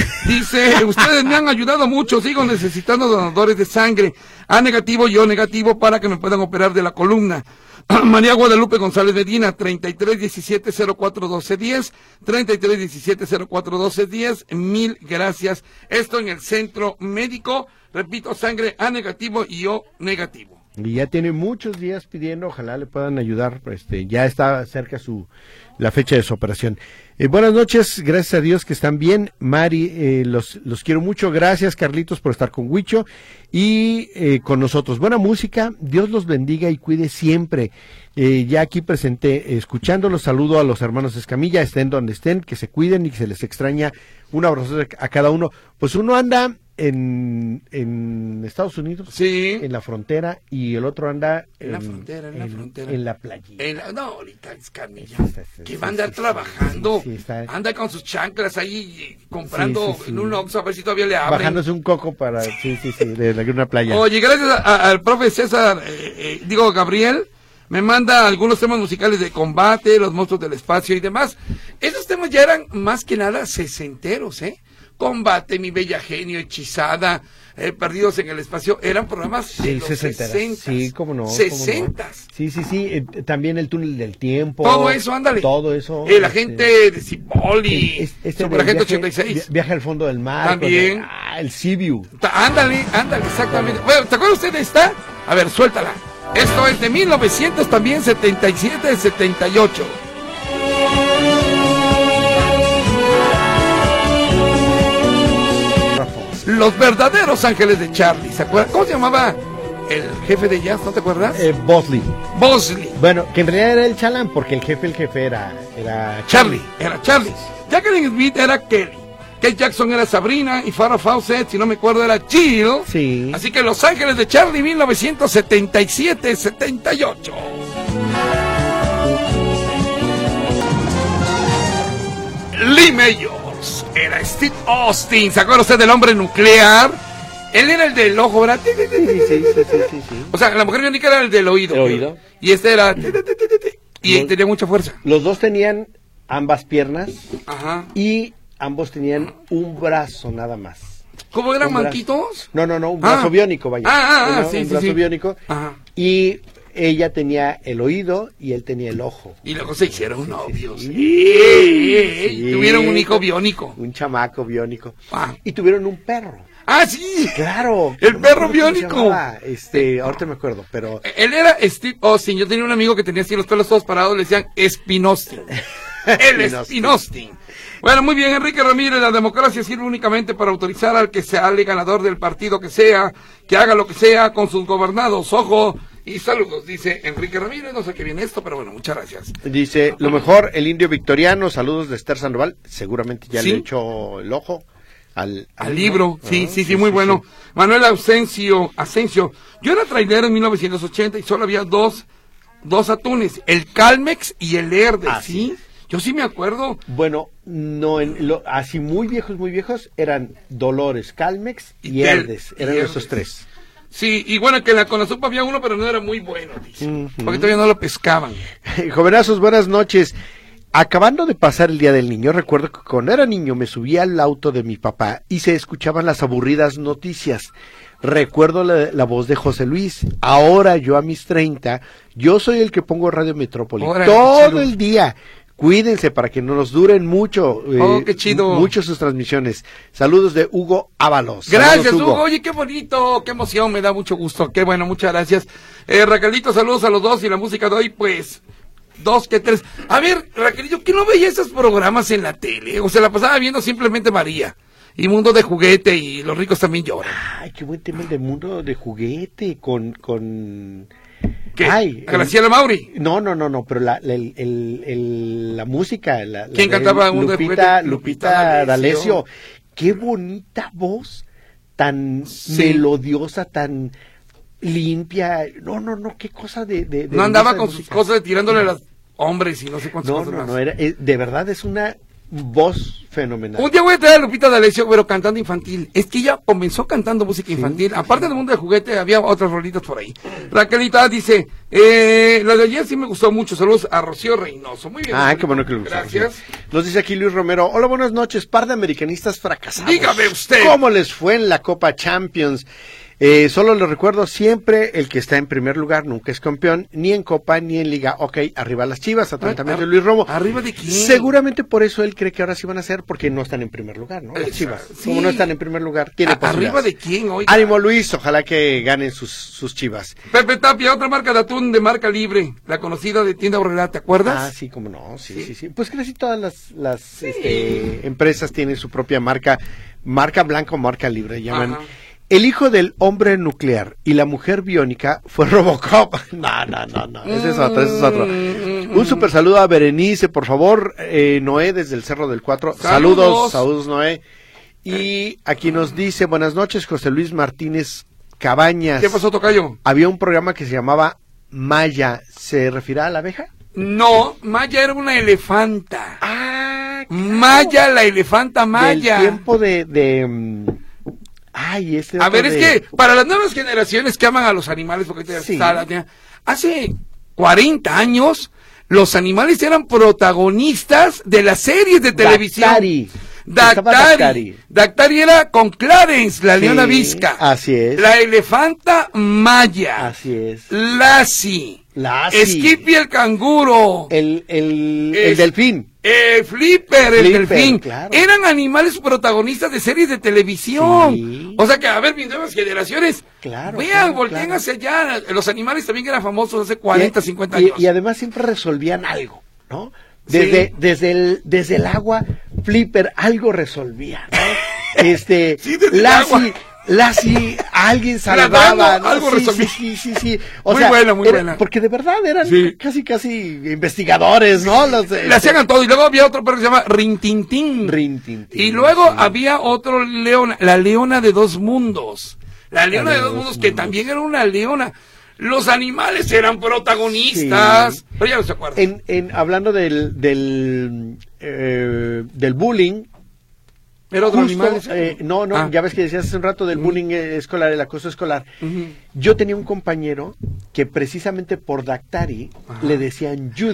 S2: Dice, ustedes me han ayudado mucho, sigo necesitando donadores de sangre. A negativo, yo negativo, para que me puedan operar de la columna. María Guadalupe González Medina, treinta y tres diecisiete cero cuatro doce diez, treinta y tres diecisiete cero cuatro doce diez, mil gracias. Esto en el centro médico, repito, sangre A negativo y O negativo.
S3: Y ya tiene muchos días pidiendo, ojalá le puedan ayudar, este, ya está cerca su la fecha de su operación. Eh, buenas noches, gracias a Dios que están bien. Mari, eh, los, los quiero mucho, gracias Carlitos por estar con Huicho y eh, con nosotros. Buena música, Dios los bendiga y cuide siempre. Eh, ya aquí presenté, eh, escuchándolos, saludo a los hermanos Escamilla, estén donde estén, que se cuiden y que se les extraña. Un abrazo a cada uno. Pues uno anda en, en Estados Unidos,
S2: Sí.
S3: en la frontera, y el otro anda
S2: En la frontera, en la frontera.
S3: en la playita.
S2: En la- no, ahorita es Carmilla,
S3: Sí, sí, sí,
S2: que
S3: sí,
S2: va a andar
S3: sí, sí,
S2: trabajando,
S3: sí, sí, está-
S2: anda con sus chanclas ahí eh, comprando
S3: Sí, sí, sí.
S2: en un Oxxo a ver si todavía le abren.
S3: Bajándose un coco para, sí, sí, sí, de la- una playa.
S2: Oye, gracias a- a- al profe César, eh, eh, digo Gabriel, me manda algunos temas musicales de combate, los monstruos del espacio y demás. Esos temas ya eran más que nada sesenteros, ¿eh? Combate, Mi Bella Genio, Hechizada, eh, Perdidos en el Espacio, eran programas de
S3: Sí,
S2: los
S3: sesenteras.
S2: sesentas.
S3: Sí, cómo no. cómo no.
S2: Sesentas.
S3: Sí, sí, sí. eh, también el túnel del tiempo.
S2: Todo eso, ándale.
S3: Todo eso.
S2: El
S3: este,
S2: agente de Cipoli,
S3: es- este
S2: Superagente
S3: del viaje-
S2: ochenta y seis.
S3: vi- Viaje al fondo del mar.
S2: También.
S3: con el- ah, el Sibiu.
S2: Ta- Ándale, ándale, exactamente. Bueno, ¿te acuerdas usted de esta? A ver, suéltala. Esto es de mil novecientos también, setenta y siete, setenta y ocho. Los verdaderos ángeles de Charlie, ¿se acuerdan? ¿Cómo se llamaba el jefe de jazz? ¿No te acuerdas?
S3: Eh, Bosley.
S2: Bosley.
S3: Bueno, que en realidad era el chalán, porque el jefe, el jefe era, era
S2: Charlie, era Charlie. Jacqueline Smith era Kelly. Kate Jackson era Sabrina y Farrah Fawcett, si no me acuerdo, era Jill.
S3: Sí.
S2: Así que Los Ángeles de Charlie, mil novecientos setenta y siete, setenta y ocho. Lee Mayors era Steve Austin. ¿Se acuerda usted del hombre nuclear? Él era el del ojo, ¿verdad?
S3: Sí, sí, sí, sí, sí, sí.
S2: O sea, la mujer biónica era el del oído.
S3: El oído.
S2: Y este era... Y
S3: los,
S2: tenía mucha fuerza.
S3: Los dos tenían ambas piernas.
S2: Ajá.
S3: Y ambos tenían un brazo nada más.
S2: ¿Cómo eran
S3: un brazo.
S2: manquitos?
S3: No, no, no, un
S2: Ah.
S3: brazo biónico, vaya.
S2: Ah, ah, ah,
S3: Uno,
S2: sí,
S3: un
S2: sí,
S3: brazo
S2: sí.
S3: biónico.
S2: Ajá.
S3: Y ella tenía el oído y él tenía el ojo.
S2: Y luego se hicieron novios.
S3: sí.
S2: Sí.
S3: Sí.
S2: Tuvieron un hijo biónico.
S3: Un chamaco biónico.
S2: Ah.
S3: Y tuvieron un perro.
S2: Ah, sí.
S3: Claro.
S2: El
S3: no me
S2: perro
S3: acuerdo cómo se
S2: biónico.
S3: llamaba. Este, ahorita me acuerdo, pero...
S2: Él era Steve Austin. Yo tenía un amigo que tenía así los pelos todos parados, le decían Espinostin. El Espinostin. Bueno, muy bien, Enrique Ramírez. La democracia sirve únicamente para autorizar al que sale ganador del partido que sea, que haga lo que sea con sus gobernados. Ojo y saludos, dice Enrique Ramírez. No sé qué viene esto, pero bueno, muchas gracias.
S3: Dice, lo mejor, el indio victoriano. Saludos de Esther Sandoval. Seguramente ya
S2: ¿Sí?
S3: le echó el ojo al,
S2: Al, al libro, sí,
S3: ah,
S2: sí, sí, muy
S3: sí,
S2: bueno.
S3: sí.
S2: Manuel Asensio, Asensio. Yo era trailero en mil novecientos ochenta y solo había dos, dos atunes, el Calmex y el Herde,
S3: Ah,
S2: ¿sí? Yo sí me acuerdo.
S3: Bueno, no, en lo, así muy viejos, muy viejos, eran Dolores, Calmex y,
S2: Y
S3: y
S2: Tel-
S3: Herdes.
S2: y
S3: Eran
S2: Herdes.
S3: esos tres.
S2: Sí, y bueno, que en la Conazupa había uno, pero no era muy bueno, dice.
S3: Ujú.
S2: Porque todavía no lo pescaban.
S3: Jovenazos, buenas noches. Acabando de pasar el Día del Niño, recuerdo que cuando era niño me subía al auto de mi papá y se escuchaban las aburridas noticias. Recuerdo la, la voz de José Luis. Ahora yo a mis treinta, yo soy el que pongo Radio Metrópoli
S2: Órale, qué
S3: todo
S2: chido.
S3: el día. Cuídense para que no nos duren mucho.
S2: Oh, qué chido.
S3: Mucho sus transmisiones. Saludos de Hugo Ábalos.
S2: Gracias,
S3: Saludos,
S2: Hugo. Oye, qué bonito, qué emoción, me da mucho gusto. Qué bueno, muchas gracias. Eh, Raquelito, saludos a los dos y la música de hoy, pues, dos que tres. A ver, Raquelito, ¿qué no veía esos programas en la tele? O se la pasaba viendo simplemente María. Y Mundo de Juguete y Los Ricos También Lloran.
S3: Ay, qué buen tema el de Mundo de Juguete con... con...
S2: ¿Qué?
S3: Ay,
S2: Graciela Mauri.
S3: No, no, no, no, pero la, la, el, el, el- la música. La, la
S2: ¿Quién
S3: de
S2: cantaba Mundo de
S3: Lupita,
S2: Juguete?
S3: Lupita
S2: Lupita
S3: D'Alessio.
S2: D'Alessio.
S3: Qué bonita voz, tan
S2: Sí.
S3: melodiosa, tan limpia. No, no, no, qué cosa de... de, de
S2: No andaba
S3: esa
S2: con sus
S3: música.
S2: cosas de tirándole a los hombres y no sé cuántas
S3: No,
S2: cosas
S3: no,
S2: más.
S3: no, era, eh, de verdad es una voz fenomenal.
S2: Un día voy a traer a Lupita D'Alessio, pero cantando infantil. Es que ella comenzó cantando música infantil. Aparte del Mundo de Juguete, había otras rolitas por ahí. Raquelita dice, eh, la de ayer sí me gustó mucho. Saludos a Rocío Reynoso. Muy bien.
S3: Ah,
S2: Rocío.
S3: qué bueno que lo gustó.
S2: Gracias.
S3: Nos dice aquí Luis Romero. Hola, buenas noches. Par de americanistas fracasados.
S2: Dígame usted.
S3: ¿Cómo les fue en la Copa Champions? Eh, solo les recuerdo siempre, el que está en primer lugar nunca es campeón, ni en Copa ni en Liga. Ok, arriba las Chivas, atentamente
S2: Ar-
S3: Luis Romo.
S2: ¿Arriba de quién?
S3: Seguramente por eso él cree que ahora sí van a ser, porque no están en primer lugar, ¿no? Las
S2: Esa-
S3: Chivas.
S2: sí.
S3: Como no están en primer lugar, tiene
S2: A-
S3: posibilidades.
S2: ¿Arriba de quién, oiga?
S3: Ánimo Luis, ojalá que ganen sus, sus Chivas.
S2: Pepe Tapia, otra marca de atún de marca libre. La conocida de Tienda Aurrera, ¿te acuerdas?
S3: Ah, sí, como no, sí, sí,
S2: Sí.
S3: sí. Pues casi todas las, las este, empresas tienen su propia marca, marca blanca o marca libre, llaman.
S2: Ajá.
S3: El hijo del hombre nuclear y la mujer biónica fue Robocop. No, no, no, no, ese es otro, ese es otro. Un super saludo a Berenice, por favor, eh, Noé desde el Cerro del Cuatro. Saludos,
S2: Saludos.
S3: saludos Noé. Y aquí nos dice, buenas noches, José Luis Martínez Cabañas.
S2: ¿Qué pasó, tocayo?
S3: Había un programa que se llamaba Maya, ¿se refiere a la abeja?
S2: No, Maya era una elefanta.
S3: Ah,
S2: Maya, la elefanta Maya.
S3: Del tiempo de... de mm, ay, este
S2: A
S3: otro
S2: ver, es
S3: de-
S2: que para las nuevas generaciones que aman a los animales, porque te
S3: Sí.
S2: está- ya- hace cuarenta años, los animales eran protagonistas de las series de televisión.
S3: Dactari. Estaba
S2: Dactari.
S3: Dactari.
S2: Dactari era con Clarence, la
S3: Sí,
S2: leona visca.
S3: así es.
S2: La elefanta Maya.
S3: Así es.
S2: Lassie.
S3: Lassie.
S2: Skippy el canguro.
S3: El, el,
S2: Es-
S3: el delfín.
S2: Eh, Flipper, el
S3: Flipper,
S2: delfín.
S3: claro.
S2: Eran animales protagonistas de series de televisión.
S3: Sí.
S2: O sea que, a ver, mis nuevas generaciones.
S3: Claro,
S2: Vean,
S3: claro,
S2: volteen
S3: claro.
S2: hacia allá. Los animales también eran famosos hace cuarenta,
S3: Y-
S2: cincuenta
S3: y-
S2: años.
S3: Y, además siempre resolvían algo, ¿no?
S2: Sí.
S3: Desde, desde, el, desde el agua, Flipper algo resolvía, ¿no? Este,
S2: Sí, desde el
S3: Lassie,
S2: agua.
S3: Lassie, alguien
S2: Ladrando,
S3: salvaba, ¿no?
S2: algo
S3: sí,
S2: resolvía.
S3: sí, sí, sí, sí. O
S2: Muy
S3: sea,
S2: buena, muy
S3: era-
S2: buena.
S3: Porque de verdad eran
S2: Sí.
S3: casi, casi investigadores, ¿no? Los,
S2: Le
S3: este,
S2: hacían todo. Y luego había otro perro que se llama Rintintín.
S3: Rintintín,
S2: Y luego
S3: sí.
S2: había otro leona, la leona de dos mundos. La leona
S3: La
S2: de dos mundos, que también era una leona. Los animales eran protagonistas.
S3: Sí.
S2: Pero ya no se acuerdan.
S3: En, en, hablando del, del, eh, del bullying,
S2: Era otro
S3: justo,
S2: animal.
S3: eh, no, no,
S2: Ah.
S3: ya ves que decías hace un rato del bullying eh, escolar, el acoso escolar.
S2: Ujú.
S3: Yo tenía un compañero que precisamente por Dactari
S2: Ajá.
S3: le decían Judy.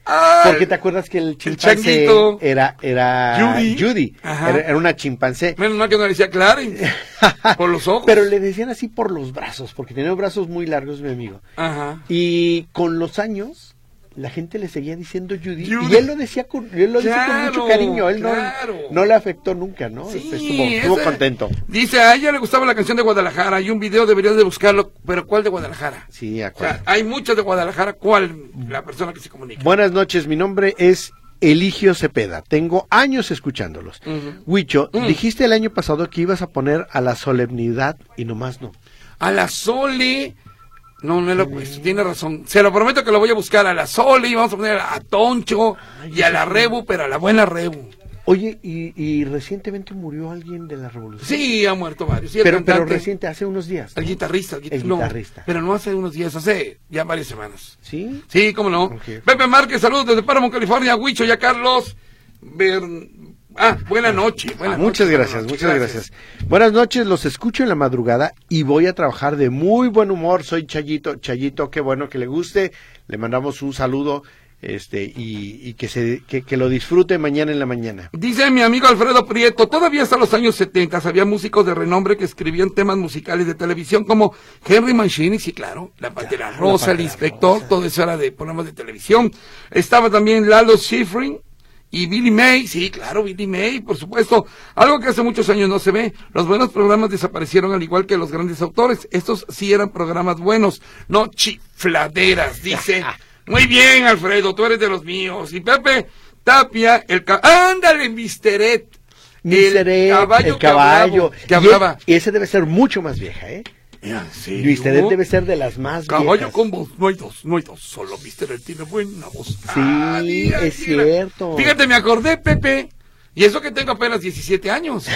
S2: Ah,
S3: Porque te acuerdas que el chimpancé
S2: changuito.
S3: era, era
S2: Judy.
S3: Judy.
S2: Ajá.
S3: Era, era una chimpancé.
S2: Menos mal que no le decía Clarence. Por los ojos.
S3: Pero le decían así por los brazos, porque tenía brazos muy largos, mi amigo.
S2: Ajá.
S3: Y con los años, la gente le seguía diciendo Judy,
S2: Judy.
S3: y él lo decía con, él lo
S2: Claro,
S3: dice con mucho cariño, él
S2: claro.
S3: no, no le afectó nunca, ¿no?
S2: Sí,
S3: estuvo, estuvo
S2: ese-
S3: contento.
S2: Dice, a ella le gustaba la canción de Guadalajara. Hay un video, deberías de buscarlo. Pero ¿cuál de Guadalajara?
S3: Sí, de
S2: O
S3: acuerdo.
S2: sea, hay muchas de Guadalajara. ¿Cuál? La persona que se comunica.
S3: Buenas noches, mi nombre es Eligio Cepeda. Tengo años escuchándolos.
S2: Ujú.
S3: Huicho,
S2: Mm.
S3: dijiste el año pasado que ibas a poner a la solemnidad y nomás no.
S2: A la Sole. No, no lo he puesto, tiene razón. Se lo prometo que lo voy a buscar a la Sole y vamos a poner a Toncho y a la Rebu, pero a la buena Rebu.
S3: Oye, y, y recientemente murió alguien de la revolución.
S2: Sí, ha muerto varios. Sí, el
S3: pero, pero
S2: cantante,
S3: reciente, hace unos días.
S2: el guitarrista, el, guit-
S3: El
S2: no,
S3: guitarrista.
S2: pero no hace unos días, hace ya varias semanas.
S3: ¿Sí?
S2: Sí, cómo no.
S3: Ok.
S2: Pepe Márquez, saludos desde Paramount, California. Huicho y a Carlos. Bern- Ah, buena noche. Buena
S3: Ah, muchas
S2: noche,
S3: gracias,
S2: buena noche,
S3: muchas gracias. Buenas noches, los escucho en la madrugada y voy a trabajar de muy buen humor. Soy Chayito, Chayito, qué bueno que le guste. Le mandamos un saludo, este, y, y que se, que, que lo disfrute mañana en la mañana.
S2: Dice mi amigo Alfredo Prieto, todavía hasta los años setenta había músicos de renombre que escribían temas musicales de televisión como Henry Mancini, sí, claro, La Pantera
S3: Claro,
S2: Rosa,
S3: La
S2: El
S3: Pantera
S2: Inspector,
S3: Rosa.
S2: todo eso era de programas de televisión. Estaba también Lalo Schifrin y Billy May, sí, claro, Billy May, por supuesto. Algo que hace muchos años no se ve. Los buenos programas desaparecieron al igual que los grandes autores. Estos sí eran programas buenos, no chifladeras, dice. Muy bien, Alfredo, tú eres de los míos. Y Pepe Tapia, el ca... ándale, Misteret.
S3: Mister Ed,
S2: caballo
S3: el caballo.
S2: que hablaba.
S3: Y, e- y ese debe ser mucho más vieja, ¿eh?
S2: ¿En serio?
S3: Mister Ed debe ser de las más
S2: Caballo
S3: viejas.
S2: con voz, no hay dos, no hay dos, solo Mister Ed tiene buena voz.
S3: Sí,
S2: mira,
S3: es
S2: mira.
S3: cierto.
S2: Fíjate, me acordé, Pepe, y eso que tengo apenas diecisiete años.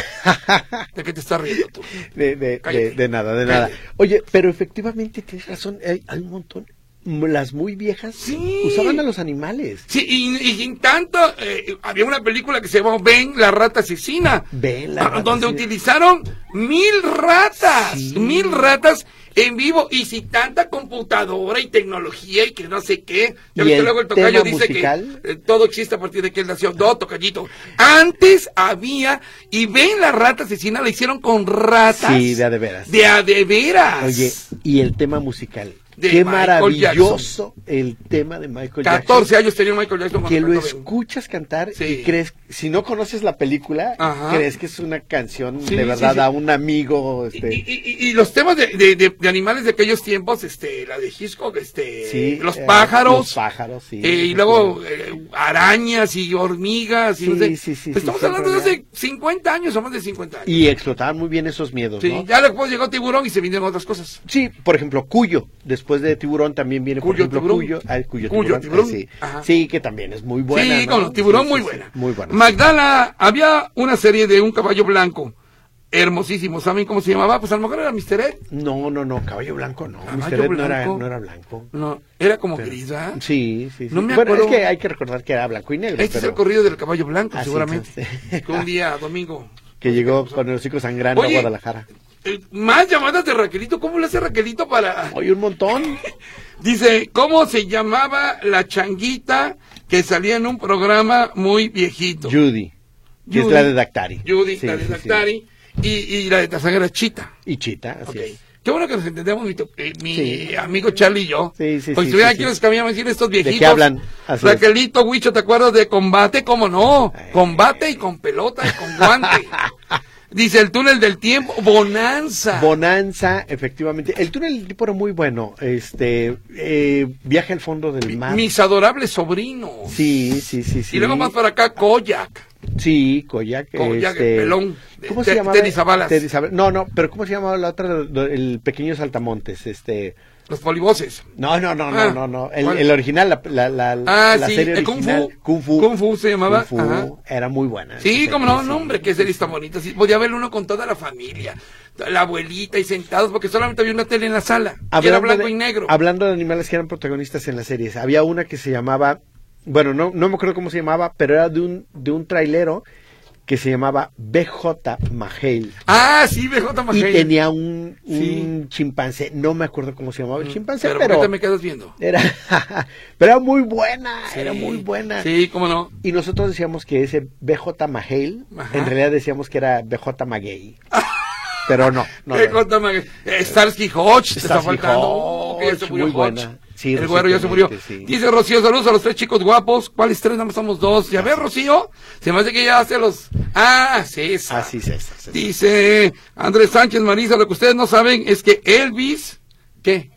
S2: ¿De qué te estás riendo tú?
S3: De, de, de,
S2: Cállate.
S3: de nada, de nada.
S2: Cállate.
S3: Oye, pero efectivamente tienes razón, hay, hay un montón. Las muy viejas
S2: Sí.
S3: usaban a los animales.
S2: Sí, y, y sin tanto, eh, había una película que se llamó Ben, la rata asesina.
S3: Ben, la
S2: ah,
S3: rata
S2: donde
S3: asesina.
S2: utilizaron mil ratas,
S3: Sí.
S2: mil ratas en vivo, y sin tanta computadora y tecnología y que no sé qué. Ya
S3: ¿Y
S2: ves que
S3: el
S2: luego el tocayo
S3: tema
S2: dice
S3: musical?
S2: que eh, todo existe a partir de que él nació. No, tocallito. Antes había, y Ben, la rata asesina, la hicieron con ratas.
S3: Sí, de a de veras.
S2: De a de veras.
S3: Oye, y el tema musical.
S2: De
S3: Qué
S2: Michael
S3: maravilloso el tema de Michael
S2: catorce
S3: Jackson.
S2: años tenía Michael Jackson.
S3: Que
S2: cuando
S3: lo
S2: cantó Ben.
S3: escuchas cantar
S2: Sí.
S3: y crees, si no conoces la película,
S2: Ajá.
S3: crees que es una canción
S2: Sí,
S3: de
S2: sí,
S3: verdad
S2: sí.
S3: a un amigo.
S2: Y,
S3: Este,
S2: y- y- y los temas de, de- de- de animales de aquellos tiempos, este, la de Hitchcock, este,
S3: sí,
S2: los
S3: eh,
S2: pájaros,
S3: Los pájaros, sí.
S2: eh, y luego eh, arañas y hormigas, y no
S3: Sí,
S2: sé.
S3: sí, sí,
S2: Pues estamos
S3: sí,
S2: hablando de
S3: siempre
S2: hace cincuenta años o más de cincuenta años.
S3: Y explotaban muy bien esos miedos,
S2: Sí,
S3: ¿no?
S2: ya después llegó Tiburón y se vinieron otras cosas.
S3: Sí, por ejemplo, Cuyo. Después de Tiburón también viene, por
S2: Cuyo,
S3: ejemplo,
S2: Tiburón.
S3: Cuyo. Ah, Cuyo,
S2: Cuyo,
S3: Tiburón.
S2: Tiburón.
S3: ah, sí.
S2: Ajá.
S3: Sí, que también es muy buena.
S2: sí,
S3: ¿no?
S2: con los Tiburón
S3: Sí,
S2: muy
S3: sí,
S2: buena.
S3: sí, muy buena.
S2: Magdala, había una serie de un caballo blanco, hermosísimo. ¿Saben cómo se llamaba? Pues a lo mejor era Mister Ed.
S3: No, no, no, Caballo Blanco no.
S2: Caballo
S3: Mister Ed no era,
S2: Blanco.
S3: no era blanco.
S2: No, era como
S3: Pero-
S2: gris, ¿verdad?
S3: Sí, sí, sí.
S2: No me
S3: bueno,
S2: acuerdo.
S3: es que hay que recordar que era blanco y negro.
S2: Este es
S3: pero
S2: el corrido del caballo blanco,
S3: Así
S2: seguramente.
S3: que-
S2: Que un día, domingo.
S3: que llegó con el hocico sangrando
S2: Oye,
S3: a Guadalajara.
S2: Eh, más llamadas de Raquelito. ¿Cómo le hace Raquelito para...?
S3: Oye, un montón.
S2: Dice, ¿cómo se llamaba la changuita que salía en un programa muy viejito?
S3: Judy, que es
S2: Judy.
S3: la de Dactari.
S2: Judy,
S3: Sí,
S2: la de
S3: sí, sí.
S2: Dactari. Y, y la de Tazaga era Chita.
S3: Y Chita, así
S2: Ok.
S3: es.
S2: Qué bueno que nos entendemos, mi, to- eh, mi
S3: Sí.
S2: amigo Charlie y yo.
S3: Sí, sí,
S2: Porque
S3: sí,
S2: si estuviera
S3: sí,
S2: aquí
S3: sí.
S2: nos cambiamos a decir estos viejitos.
S3: qué hablan? Así es.
S2: Raquelito, Huicho, ¿te acuerdas de Combate? ¿Cómo no?
S3: Ay.
S2: Combate y con pelota y con guante. Dice el túnel del tiempo, Bonanza.
S3: Bonanza, efectivamente. El túnel del tiempo era muy bueno. Este, eh, Viaje al fondo del mar.
S2: Mis adorables sobrinos.
S3: Sí, sí, sí, sí.
S2: Y luego más para acá, Koyak.
S3: Sí, Koyak.
S2: Koyak,
S3: este,
S2: el pelón. de
S3: ¿Cómo
S2: Te-
S3: se llamaba?
S2: Teddy Zabalas.
S3: Teddy Zabalas. No, no, pero ¿cómo se llamaba la otra? El pequeño saltamontes, este...
S2: Los polivoces.
S3: No, no, no,
S2: Ah,
S3: no, no, no. El,
S2: ¿cuál?
S3: el original, la, la, la,
S2: Ah,
S3: la
S2: sí,
S3: serie
S2: el Kung
S3: original.
S2: Fu.
S3: Kung Fu.
S2: Kung Fu se llamaba.
S3: Kung Fu
S2: Ajá.
S3: era muy buena.
S2: Sí,
S3: esa
S2: como
S3: serie,
S2: no,
S3: sí.
S2: no, hombre, qué serie tan bonita. Sí, podía ver uno con toda la familia, la abuelita y sentados, porque solamente había una tele en la sala. Y era blanco
S3: de,
S2: y negro.
S3: Hablando de animales que eran protagonistas en las series, había una que se llamaba, bueno, no, no me acuerdo cómo se llamaba, pero era de un, de un trailero que se llamaba B J Magel.
S2: Ah, sí, B J Magel.
S3: Y tenía un, un
S2: Sí.
S3: chimpancé, no me acuerdo cómo se llamaba el chimpancé,
S2: Pero,
S3: pero,
S2: ¿por qué te me quedas viendo?
S3: era, pero era muy buena,
S2: Sí.
S3: era muy buena.
S2: Sí, cómo no.
S3: Y nosotros decíamos que ese B J Magel,
S2: Ajá.
S3: en realidad decíamos que era B J Maguey. Pero no, no.
S2: B
S3: no.
S2: J Magel. Eh, Starsky Hodge, te está
S3: Starsky
S2: faltando.
S3: Hodge,
S2: Oh, que ya se murió
S3: muy
S2: Hodge.
S3: buena. Sí,
S2: el güero ya se murió.
S3: recientemente, sí.
S2: Dice Rocío, saludos a los tres chicos guapos. ¿Cuáles tres? Nada más somos dos. ¿Ya ves, Rocío? Se me hace que ya hace los... Ah, César.
S3: Ah, sí, César, César.
S2: Dice Andrés Sánchez Marisa, lo que ustedes no saben es que Elvis... ¿Qué?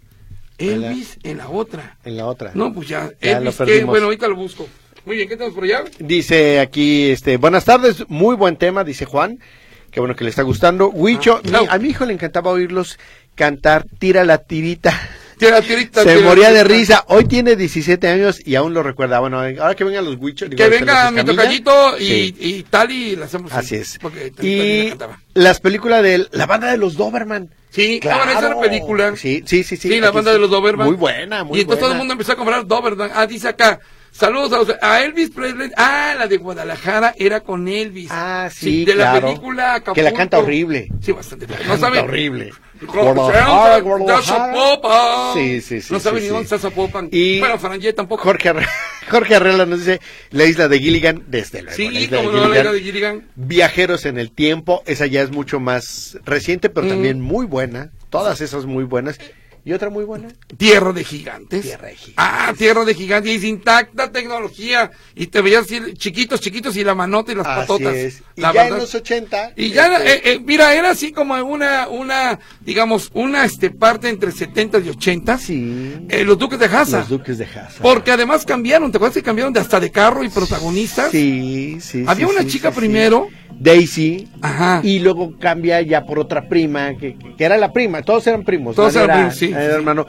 S2: Elvis en la otra.
S3: En la otra.
S2: No, pues ya.
S3: Ya lo
S2: Elvis, ¿qué?
S3: perdimos.
S2: Bueno, ahorita lo busco. Muy bien, ¿qué tenemos por allá?
S3: Dice aquí, este, buenas tardes, muy buen tema, dice Juan. Qué bueno que le está gustando. Huicho,
S2: Ah,
S3: mi-
S2: no.
S3: a mi hijo le encantaba oírlos cantar Tira la tirita.
S2: Tira, tirita,
S3: Se
S2: tira,
S3: moría de
S2: tirita.
S3: risa. Hoy tiene diecisiete años y aún lo recuerda. Bueno, ahora que vengan los Huichos. digo,
S2: Que
S3: este,
S2: venga
S3: los
S2: mi
S3: Escamilla.
S2: tocallito y,
S3: Sí,
S2: y tal y la hacemos.
S3: así es.
S2: Porque también me
S3: Y
S2: encantaba.
S3: las películas de la banda de los Doberman.
S2: Sí,
S3: Claro.
S2: claro, esa era película.
S3: Sí, sí, sí. Sí,
S2: Sí, la
S3: aquí
S2: banda
S3: sí.
S2: de los Doberman.
S3: Muy buena, muy
S2: Y entonces todo el
S3: buena.
S2: mundo empezó a comprar Doberman. Ah, dice acá. Saludos a, los- a Elvis Presley. Ah, la de Guadalajara era con Elvis.
S3: Ah, sí,
S2: de la
S3: claro.
S2: película Acapulco.
S3: Que la canta horrible.
S2: Sí, bastante. No
S3: Canta
S2: sabe.
S3: horrible.
S2: Guadalajara,
S3: Guadalajara.
S2: Zapopan.
S3: Sí, sí, sí,
S2: No sabe
S3: sí,
S2: ni
S3: sí.
S2: dónde está Zapopan.
S3: Y
S2: Bueno, Farangé tampoco.
S3: Jorge, Arre- Jorge Arreola nos dice la isla de Gilligan, desde luego.
S2: Sí,
S3: la isla
S2: como
S3: de
S2: no, la
S3: Gilligan.
S2: isla de Gilligan.
S3: Viajeros en el tiempo, esa ya es mucho más reciente, pero
S2: Mm.
S3: también muy buena. Todas esas muy buenas. Y otra muy buena.
S2: Tierra de gigantes.
S3: Tierra de gigantes.
S2: Ah, tierra de gigantes. Y sin tanta tecnología. Y te veías así chiquitos, chiquitos y la manota y las
S3: Así
S2: patotas.
S3: es. Y
S2: La
S3: ya
S2: verdad.
S3: en los ochenta.
S2: Y ya,
S3: este,
S2: eh, eh, mira, era así como una, una, digamos, una este parte entre setenta y ochenta.
S3: Sí.
S2: Eh, los Duques de Haza.
S3: Los Duques de Haza.
S2: Porque además cambiaron, ¿te acuerdas que cambiaron de hasta de carro y protagonistas?
S3: Sí, sí.
S2: Había
S3: sí,
S2: una
S3: sí,
S2: chica
S3: sí, sí.
S2: primero.
S3: Daisy.
S2: Ajá.
S3: Y luego cambia ya por otra prima, que, que era la prima, todos eran primos.
S2: Todos
S3: ¿no?
S2: eran
S3: Era-
S2: primos, sí,
S3: era
S2: sí.
S3: hermano.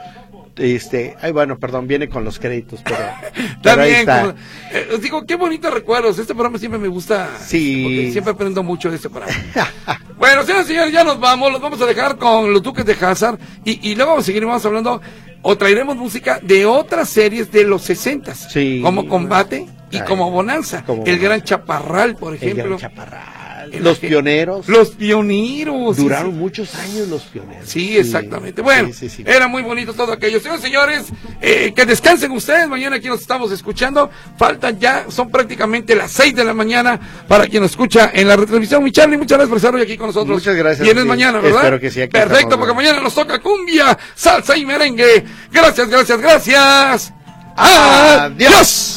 S3: Este, ay, bueno, perdón, viene con los créditos, pero, pero ahí
S2: También,
S3: está.
S2: como- eh, os digo, qué bonitos recuerdos. Este programa siempre me gusta.
S3: Sí.
S2: Porque siempre aprendo mucho de este programa. Bueno, señores y señores, ya nos vamos. Los vamos a dejar con los Duques de Hazard. Y, y luego vamos a seguir vamos hablando. O traeremos música de otras series de los sesentas.
S3: Sí.
S2: Como Combate y
S3: Ay,
S2: como Bonanza.
S3: como
S2: El
S3: Bonanza.
S2: Gran Chaparral, por
S3: El
S2: ejemplo.
S3: Gran Chaparral.
S2: El
S3: Los
S2: que-
S3: pioneros.
S2: Los pioneros. sí,
S3: Duraron
S2: sí.
S3: muchos años los pioneros.
S2: Sí, exactamente. Bueno,
S3: sí, sí, sí.
S2: era muy bonito todo aquello. Señores, señores, eh, que descansen ustedes. Mañana aquí nos estamos escuchando. Faltan ya, son prácticamente las seis de la mañana para quien nos escucha en la retransmisión. Mi Charlie, muchas gracias por estar hoy aquí con nosotros.
S3: Muchas gracias,
S2: Vienes
S3: sí.
S2: mañana, ¿verdad?
S3: Espero que sí, aquí
S2: Perfecto,
S3: estamos,
S2: porque
S3: ¿no?
S2: mañana nos toca cumbia, salsa y merengue. Gracias, gracias, gracias. Adiós.